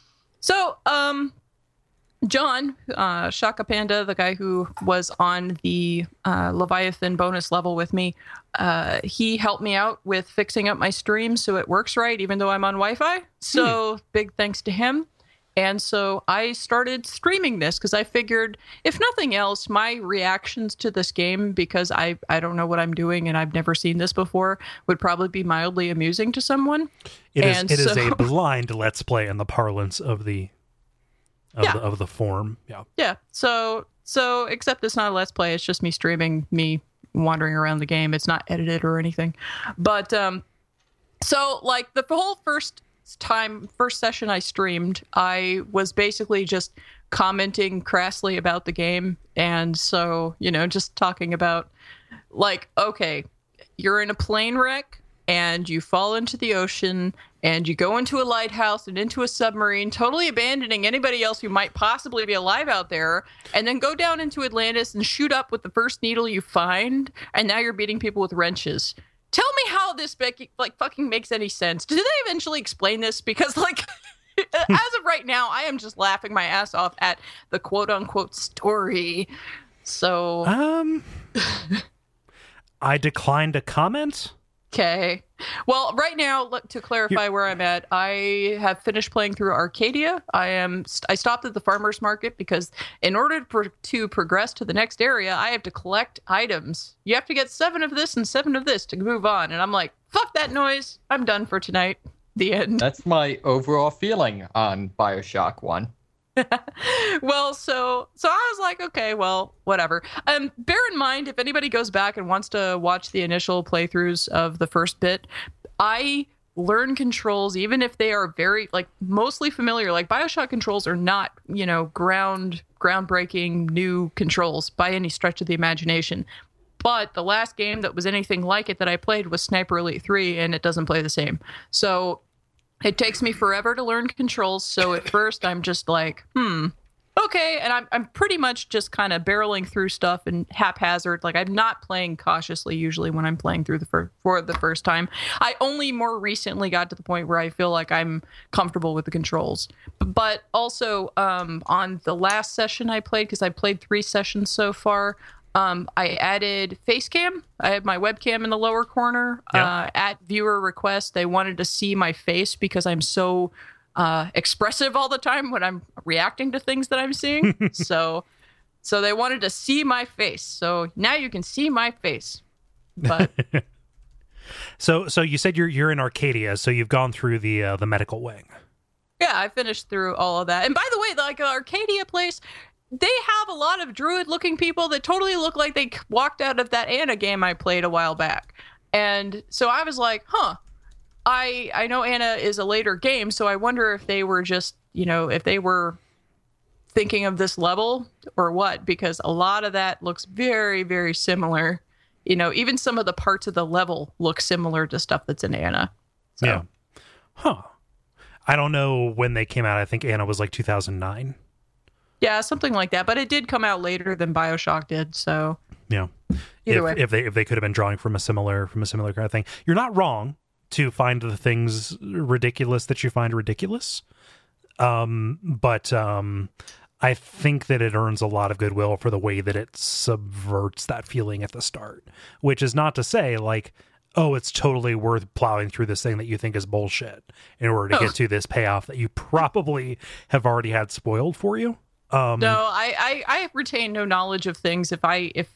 John, Shaka Panda, the guy who was on the Leviathan bonus level with me, he helped me out with fixing up my stream so it works right, even though I'm on Wi-Fi. So big thanks to him. And so I started streaming this because I figured, if nothing else, my reactions to this game, because I don't know what I'm doing and I've never seen this before, would probably be mildly amusing to someone. It is a blind Let's Play in the parlance of the of the form. Yeah. So except it's not a Let's Play, it's just me streaming, me wandering around the game. It's not edited or anything. But so like the whole first session I streamed, I was basically just commenting crassly about the game. And so, just talking about like, okay, you're in a plane wreck and you fall into the ocean and you go into a lighthouse and into a submarine, totally abandoning anybody else who might possibly be alive out there, and then go down into Atlantis and shoot up with the first needle you find, and now you're beating people with wrenches. Tell me how this fucking makes any sense. Did they eventually explain this? Because as of right now, I am just laughing my ass off at the quote unquote story. So I declined to comment Okay. Well, right now, to clarify where I'm at, I have finished playing through Arcadia. I stopped at the farmer's market because in order to progress to the next area, I have to collect items. You have to get 7 of this and 7 of this to move on. And I'm like, fuck that noise. I'm done for tonight. The end. That's my overall feeling on BioShock 1. Well, so I was like, okay, well, whatever. Bear in mind, if anybody goes back and wants to watch the initial playthroughs of the first bit, I learn controls, even if they are very, like, mostly familiar. Like, BioShock controls are not, groundbreaking new controls by any stretch of the imagination. But the last game that was anything like it that I played was Sniper Elite 3, and it doesn't play the same. So it takes me forever to learn controls, so at first I'm just like, okay, and I'm pretty much just kind of barreling through stuff and haphazard. Like, I'm not playing cautiously usually when I'm playing through for the first time. I only more recently got to the point where I feel like I'm comfortable with the controls. But also, on the last session I played, because I played 3 sessions so far, I added face cam. I have my webcam in the lower corner. Yeah. At viewer request, they wanted to see my face because I'm so expressive all the time when I'm reacting to things that I'm seeing. so they wanted to see my face. So now you can see my face. But So you said you're in Arcadia, so you've gone through the medical wing. yeah, I finished through all of that. And by the way, like, Arcadia place, they have a lot of druid-looking people that totally look like they walked out of that Anna game I played a while back. And so I was like, I know Anna is a later game, so I wonder if they were just, if they were thinking of this level or what, because a lot of that looks very, very similar. Even some of the parts of the level look similar to stuff that's in Anna. So. Yeah. Huh. I don't know when they came out. I think Anna was like 2009. Yeah, something like that. But it did come out later than BioShock did, so Yeah. Either way. If they could have been drawing from a similar kind of thing. You're not wrong to find the things ridiculous that you find ridiculous. But I think that it earns a lot of goodwill for the way that it subverts that feeling at the start, which is not to say like, oh, it's totally worth plowing through this thing that you think is bullshit in order to get to this payoff that you probably have already had spoiled for you. No, I retain no knowledge of things. If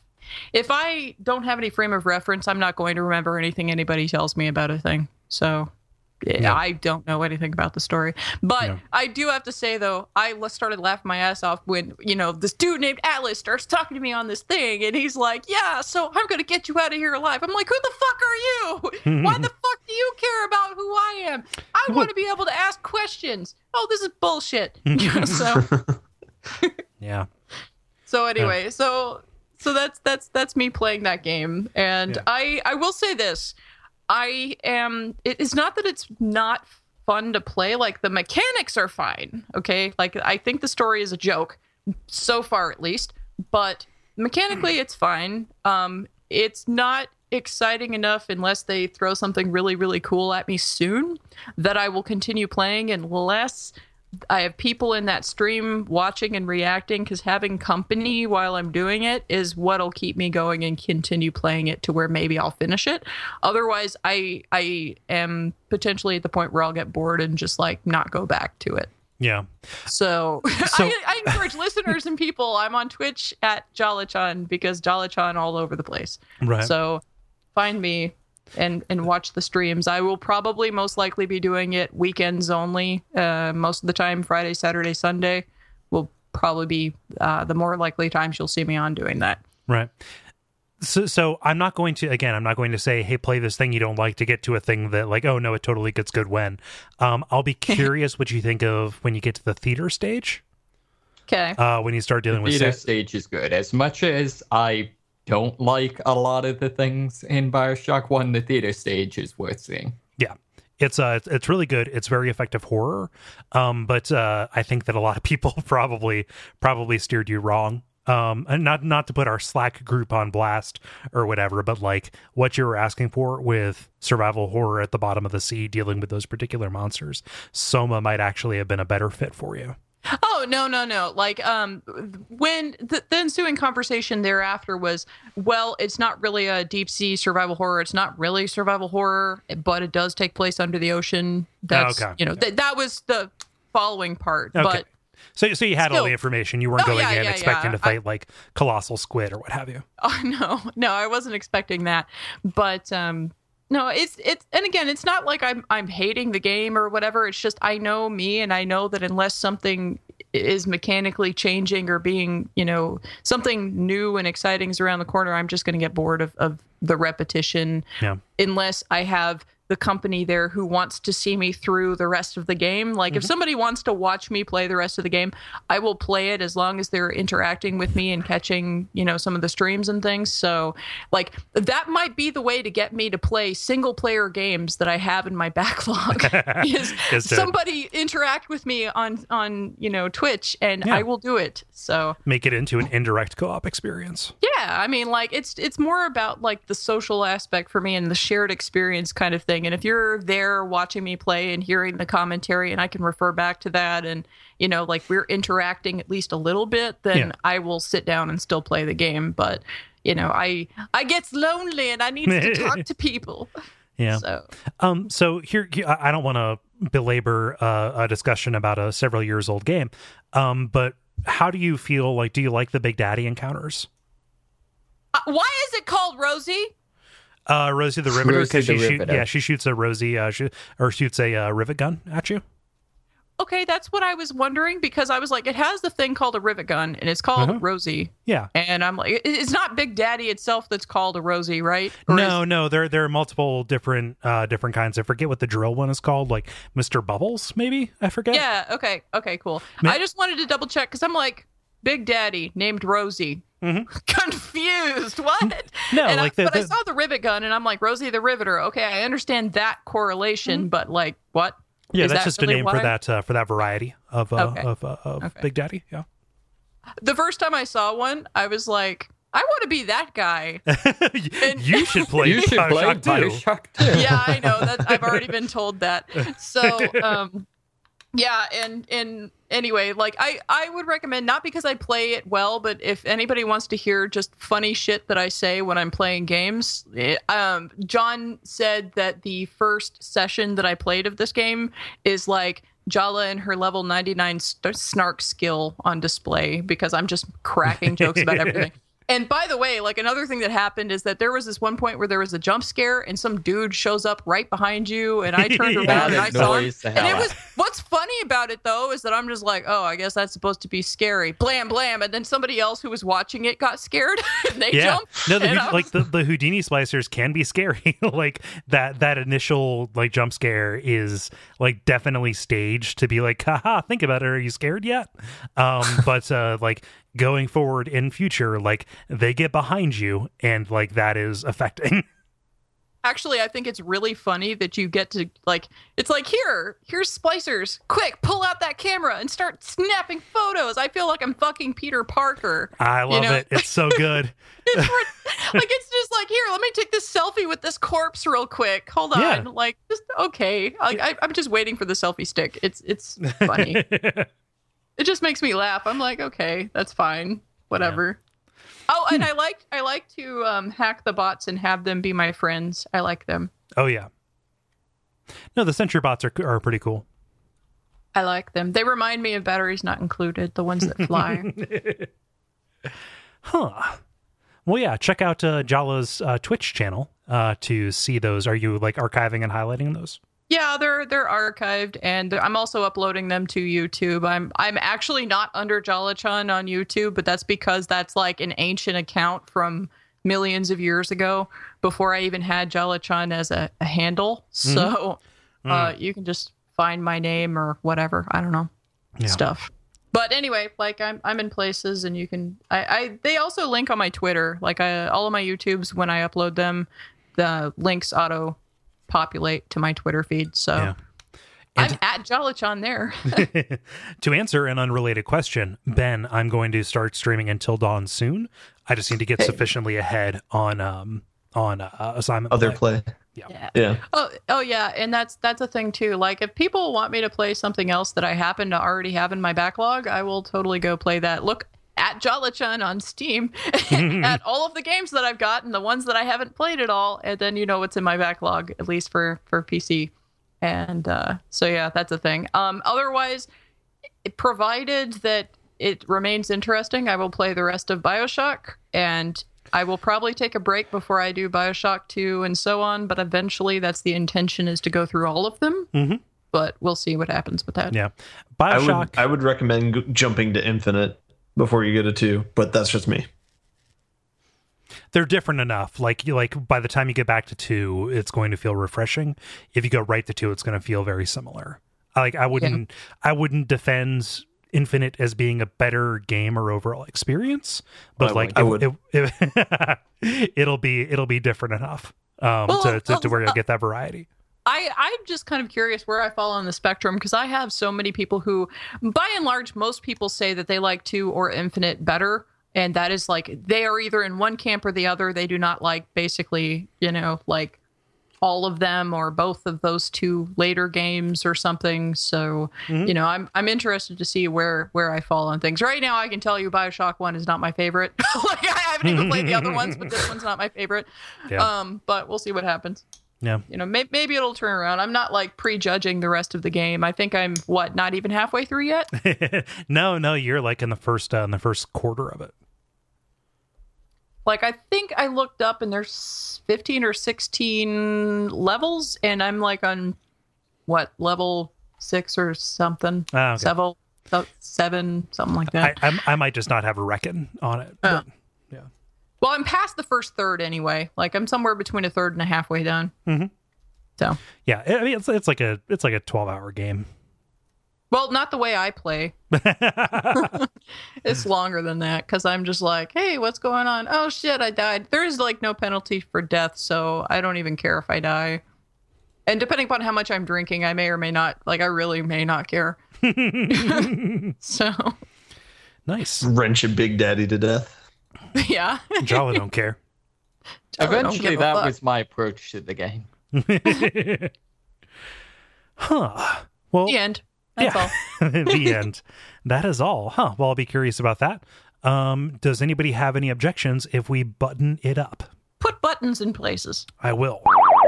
I don't have any frame of reference, I'm not going to remember anything anybody tells me about a thing. So Yeah. I don't know anything about the story. But Yeah. I do have to say, though, I started laughing my ass off when, this dude named Atlas starts talking to me on this thing. And he's like, yeah, so I'm going to get you out of here alive. I'm like, who the fuck are you? Why the fuck do you care about who I am? I want to be able to ask questions. Oh, this is bullshit. Yeah. So anyway, so that's me playing that game. And Yeah. I will say this. It is not that it's not fun to play. Like, the mechanics are fine. Okay. Like, I think the story is a joke so far, at least, but mechanically it's fine. It's not exciting enough unless they throw something really, really cool at me soon that I will continue playing, unless I have people in that stream watching and reacting, because having company while I'm doing it is what'll keep me going and continue playing it to where maybe I'll finish it. Otherwise, I am potentially at the point where I'll get bored and just like not go back to it. Yeah. So I encourage listeners and people. I'm on Twitch at Jolachan, because Jolachan all over the place. Right. So find me and watch the streams. I will probably most likely be doing it weekends only. Most of the time, Friday, Saturday, Sunday will probably be the more likely times you'll see me on doing that. Right. So I'm not going to say, hey, play this thing you don't like to get to a thing that like, oh no, it totally gets good when. I'll be curious what you think of when you get to the theater stage. Okay. When you start dealing The with theater stage is good. As much as I don't like a lot of the things in BioShock 1, the theater stage is worth seeing. Yeah. It's really good. It's very effective horror. But I think that a lot of people probably steered you wrong. And not to put our Slack group on blast or whatever, but like what you were asking for with survival horror at the bottom of the sea, dealing with those particular monsters, Soma might actually have been a better fit for you. Oh, no. Like, when the ensuing conversation thereafter was, well, it's not really a deep sea survival horror. It's not really survival horror, but it does take place under the ocean. That's, okay. That was the following part. Okay. But So you had all still- the information. You weren't Oh, going yeah, in yeah, expecting yeah. to fight like colossal squid or what have you. oh, no, I wasn't expecting that. But, no, it's and again, it's not like I'm hating the game or whatever. It's just I know me, and I know that unless something is mechanically changing or being, something new and exciting is around the corner, I'm just going to get bored of the repetition. Yeah. Unless I have the company there who wants to see me through the rest of the game. Like if somebody wants to watch me play the rest of the game, I will play it as long as they're interacting with me and catching, some of the streams and things. So like that might be the way to get me to play single player games that I have in my backlog is somebody interact with me on Twitch, and Yeah. I will do it. So Make it into an indirect co-op experience. yeah, I mean, like it's more about like the social aspect for me and the shared experience kind of thing. And if you're there watching me play and hearing the commentary, and I can refer back to that, and like we're interacting at least a little bit, then Yeah. I will sit down and still play the game. But I gets lonely and I need to talk to people. Yeah. So So here, I don't want to belabor a discussion about a several years old game, but how do you feel? Like, do you like the Big Daddy encounters? why is it called Rosie? Rosie the Riveter, Rosie because the she Riveter. shoots a Rosie, shoots a rivet gun at you. Okay, that's what I was wondering, because I was like, it has the thing called a rivet gun, and it's called Rosie. Yeah. And I'm like, it's not Big Daddy itself that's called a Rosie, right? Or No, there are multiple different kinds. I forget what the drill one is called, like Mr. Bubbles, maybe? I forget. Yeah, okay, cool. I just wanted to double check, because I'm like, Big Daddy named Rosie. Confused. What? No, and like but I saw the rivet gun, and I'm like, Rosie the Riveter. Okay, I understand that correlation, but like, what? Yeah, Is that's that just really a name why? for that variety of Big Daddy. Yeah. The first time I saw one, I was like, I want to be that guy. You should play You should play Bioshock 2. Bioshock 2. Yeah, I know. I've already been told that. So, yeah, and anyway, like I would recommend, not because I play it well, but if anybody wants to hear just funny shit that I say when I'm playing games, John said that the first session that I played of this game is like Jala and her level 99 snark skill on display, because I'm just cracking jokes about everything. And by the way, like another thing that happened is that there was this one point where there was a jump scare and some dude shows up right behind you, and I turned around and I saw him. And it was, what's funny about it though is that I'm just like, oh, I guess that's supposed to be scary. Blam, blam. And then somebody else who was watching it got scared and they jumped. No, And I was- the Houdini splicers can be scary. Like that initial like jump scare is like definitely staged to be like, haha, think about it. Are you scared yet? But like going forward in future, like they get behind you and like that is affecting. Actually, I think it's really funny that you get to, like, it's like, here's splicers. Quick, pull out that camera and start snapping photos. I feel like I'm fucking Peter Parker. I love it. It's so good. It's just like, here, let me take this selfie with this corpse real quick. Hold on. Yeah. Like, just, okay. I'm just waiting for the selfie stick. It's funny. It just makes me laugh. I'm like, okay, that's fine. Whatever. Oh, and I like to hack the bots and have them be my friends. I like them. Oh yeah. No, the sentry bots are pretty cool. I like them. They remind me of Batteries Not Included, the ones that fly. Huh. Well, yeah, check out Jala's Twitch channel to see those. Are you like archiving and highlighting those? Yeah, they're archived, and I'm also uploading them to YouTube. I'm actually not under Jala-chan on YouTube, but that's because that's like an ancient account from millions of years ago, before I even had Jala-chan as a handle. So you can just find my name or whatever. I don't know. Stuff. But anyway, like I'm in places, and you can. They also link on my Twitter. Like all of my YouTubes, when I upload them, the links auto populate to my Twitter feed. So Yeah. I'm at Jala-chan there. To answer an unrelated question, Ben, I'm going to start streaming Until Dawn soon. I just need to get sufficiently ahead on assignment Other play. Yeah. Oh yeah, and that's a thing too. Like if people want me to play something else that I happen to already have in my backlog, I will totally go play that. Look at Jolachun on Steam at all of the games that I've got and the ones that I haven't played at all, and then you know what's in my backlog, at least for PC. And so yeah, that's a thing. Otherwise, provided that it remains interesting, I will play the rest of BioShock, and I will probably take a break before I do BioShock 2 and so on, but eventually that's the intention, is to go through all of them. Mm-hmm. But we'll see what happens with that. Yeah. BioShock. I would recommend jumping to Infinite before you go to 2, but that's just me. They're different enough. Like by the time you get back to 2, it's going to feel refreshing. If you go right to 2, it's going to feel very similar. I wouldn't defend Infinite as being a better game or overall experience, but it'll be different enough to where you'll get that variety. I'm just kind of curious where I fall on the spectrum, because I have so many people who, by and large, most people say that they like 2 or Infinite better. And that is like, they are either in one camp or the other. They do not like basically, like all of them or both of those 2 later games or something. So, I'm interested to see where I fall on things. Right now, I can tell you BioShock 1 is not my favorite. Like, I haven't even played the other ones, but this one's not my favorite. Yeah. But we'll see what happens. Yeah. Maybe it'll turn around. I'm not like prejudging the rest of the game. I think I'm not even halfway through yet. No, you're like in the first quarter of it. Like, I think I looked up and there's 15 or 16 levels, and I'm like on level 6 or something. Oh, okay. 7, something like that. I might just not have a reckon on it. But, yeah. Well, I'm past the first third anyway. Like, I'm somewhere between a third and a halfway done. Mm-hmm. So yeah, I mean it's like a 12-hour game. Well, not the way I play. It's longer than that, because I'm just like, hey, what's going on? Oh shit, I died. There is like no penalty for death, so I don't even care if I die. And depending upon how much I'm drinking, I may or may not, like, I really may not care. So nice. Wrenching Big Daddy to death. Yeah. Jolly don't care. Eventually, that was my approach to the game. Huh. Well, The end. That's all. The end. That is all. Huh. Well, I'll be curious about that. Does anybody have any objections if we button it up? Put buttons in places. I will.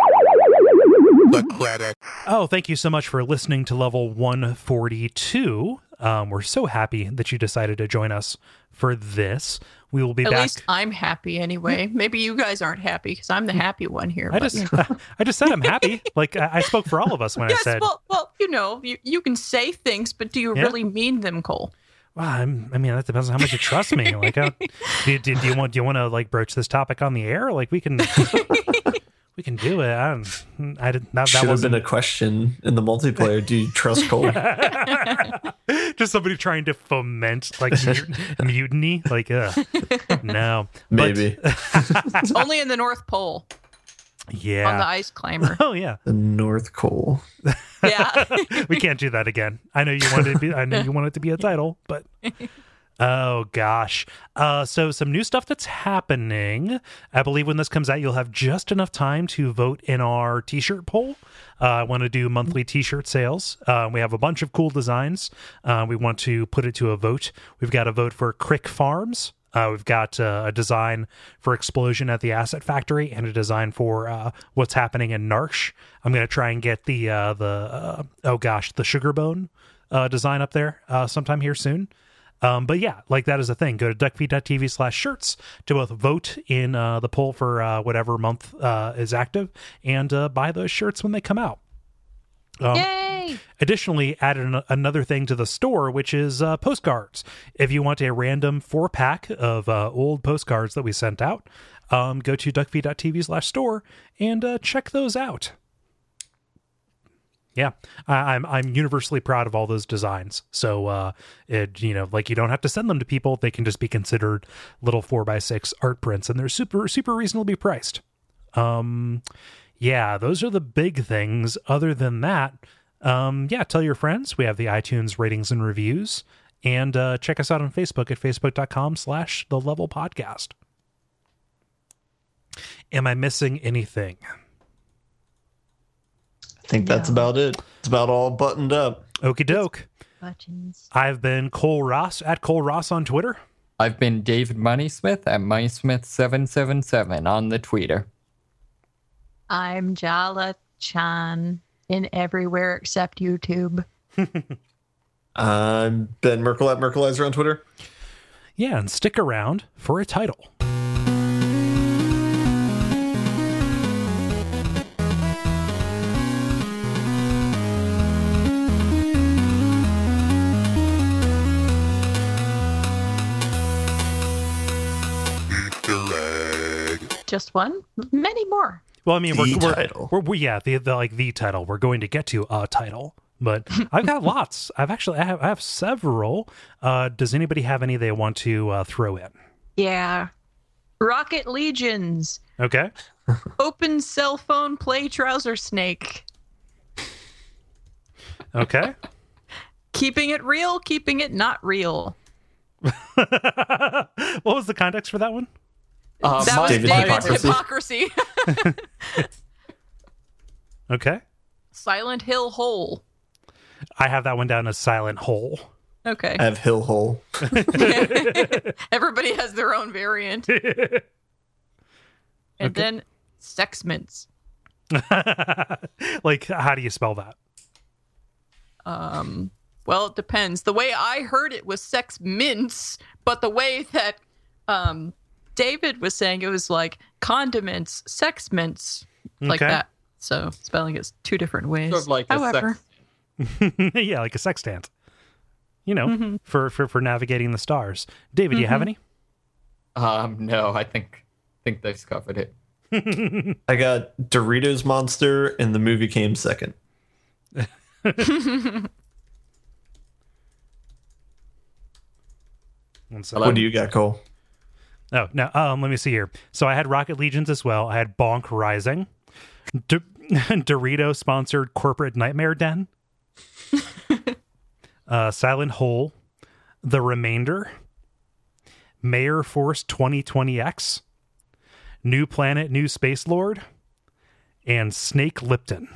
Oh, thank you so much for listening to level 142. We're so happy that you decided to join us for this. We will be back. At least I'm happy anyway. Maybe you guys aren't happy because I'm the happy one here. I just said I'm happy. Like, I spoke for all of us when I said. Well, you can say things, but do you really mean them, Cole? Well, I mean, that depends on how much you trust me. Like, do you want to like broach this topic on the air? Like, we can. We can do it. That should have been a question in the multiplayer. Do you trust Cole? Just somebody trying to foment like mutiny. Like, no, maybe. Only in the North Pole. Yeah, on the ice climber. Oh yeah, the North Pole. Yeah, we can't do that again. I know you wanted it to be a title, but. Oh gosh. So some new stuff that's happening. I believe when this comes out, you'll have just enough time to vote in our t-shirt poll. I want to do monthly t-shirt sales. We have a bunch of cool designs. We want to put it to a vote. We've got a vote for Crick Farms. We've got a design for Explosion at the Asset Factory and a design for what's happening in Narsh. I'm going to try and get the Sugar Bone design up there sometime here soon. But yeah, like that is a thing. Go to duckfeed.tv/shirts to both vote in the poll for whatever month is active and buy those shirts when they come out. Yay! Additionally, added another thing to the store, which is postcards. If you want a random 4-pack of old postcards that we sent out, go to duckfeed.tv/store and check those out. Yeah, I'm universally proud of all those designs. So, you don't have to send them to people. They can just be considered little 4x6 art prints, and they're super, super reasonably priced. Yeah, those are the big things. Other than that, tell your friends. We have the iTunes ratings and reviews, and check us out on Facebook at facebook.com/thelevelpodcast. Am I missing anything? I think that's about it. It's about all buttoned up. Okie doke. Buttons. I've been Cole Ross at Cole Ross on Twitter. I've been David Moneysmith at Moneysmith777 on the Twitter. I'm Jala Chan in everywhere except YouTube. I'm Ben Merkel at Merkelizer on Twitter. Yeah, and stick around for a title. Just one? Many more. Well, I mean, The title. the title. We're going to get to a title, but I've got lots. I have several. Does anybody have any they want to throw in? Yeah. Rocket Legions. Okay. Open cell phone play trouser snake. Okay. Keeping it real, keeping it not real. What was the context for that one? That was David David's Hypocrisy. hypocrisy. Okay. Silent Hill Hole. I have that one down as Silent Hole. Okay. I have Hill Hole. Everybody has their own variant. And then Sex Mints. Like, how do you spell that? Well, it depends. The way I heard it was Sex Mints, but the way that David was saying it was like condiments, sex mints, like Okay. that. So spelling is two different ways. Sort of like a However, sex. Yeah, like a sextant. You know, for navigating the stars. David, do you have any? No, I think they've covered it. I got Doritos Monster, and the movie came second. What do you got, Cole? Oh, no. Let me see here. So I had Rocket Legions as well. I had Bonk Rising, Dorito sponsored Corporate Nightmare Den, Silent Hole, The Remainder, Mayor Force 2020X, New Planet, New Space Lord, and Snake Lipton.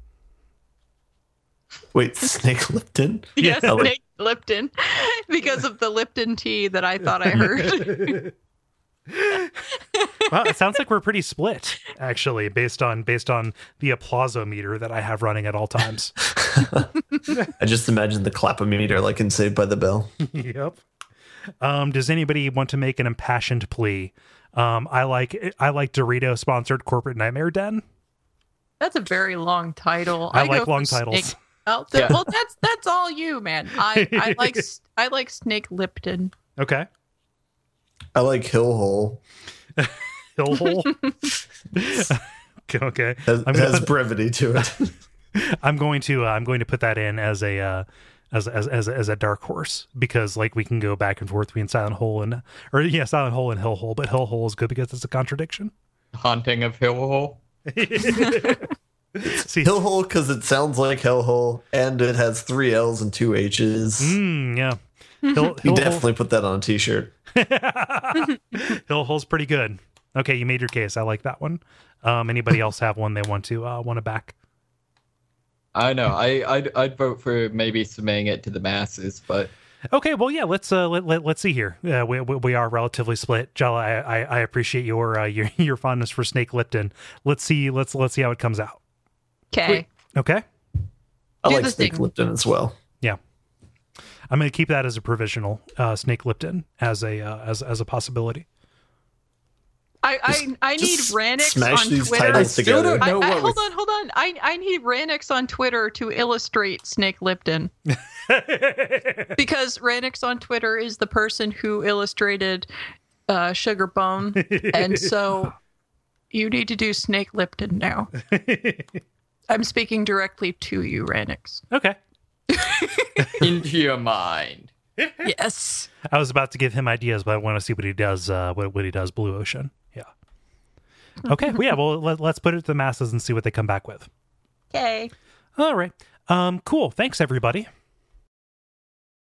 Wait, Snake Lipton? yes, I like- Snake Lipton, because of the Lipton tea that I thought I heard. Well, it sounds like we're pretty split, actually, based on the applausometer that I have running at all times. I just imagine the clap-o-meter like in Saved by the Bell. Yep. Does anybody want to make an impassioned plea? I like Dorito sponsored Corporate Nightmare Den. That's a very long title. I go like for long titles. Snake. Oh, Yeah. Well, that's all you, man. I like Snake Lipton. Okay. I like Hill Hole. Hill Hole. Okay. Has brevity to it. I'm going to put that in as a dark horse, because like we can go back and forth between Silent Hole and Silent Hole and Hill Hole, but Hill Hole is good because it's a contradiction. Haunting of Hill Hole. See, Hill Hole because it sounds like Hell Hole, and it has 3 L's and 2 H's. yeah. Hill You Hole. definitely put that on a t-shirt. Hill Hole's pretty good. Okay, you made your case. I like that one. Anybody else have one they want to back? I know. I'd vote for maybe submitting it to the masses, but Okay, well, yeah. Let's see here. We are relatively split. Jella, I appreciate your fondness for Snake Lipton. Let's see how it comes out. Okay. Okay. I Do like the Snake thing. Lipton as well. Yeah. I'm going to keep that as a provisional. Snake Lipton as a possibility. I need Ranix smash on these Twitter. titles I still together. don't know what hold was- on. I need Ranix on Twitter to illustrate Snake Lipton. Because Ranix on Twitter is the person who illustrated Sugar Bone. And so you need to do Snake Lipton now. I'm speaking directly to you, Ranix. Okay. into your mind. Yes. I was about to give him ideas, but I want to see what he does. What he does, Blue Ocean. Yeah. Okay. Well, yeah. Well, let's put it to the masses and see what they come back with. Okay. All right. Cool. Thanks, everybody.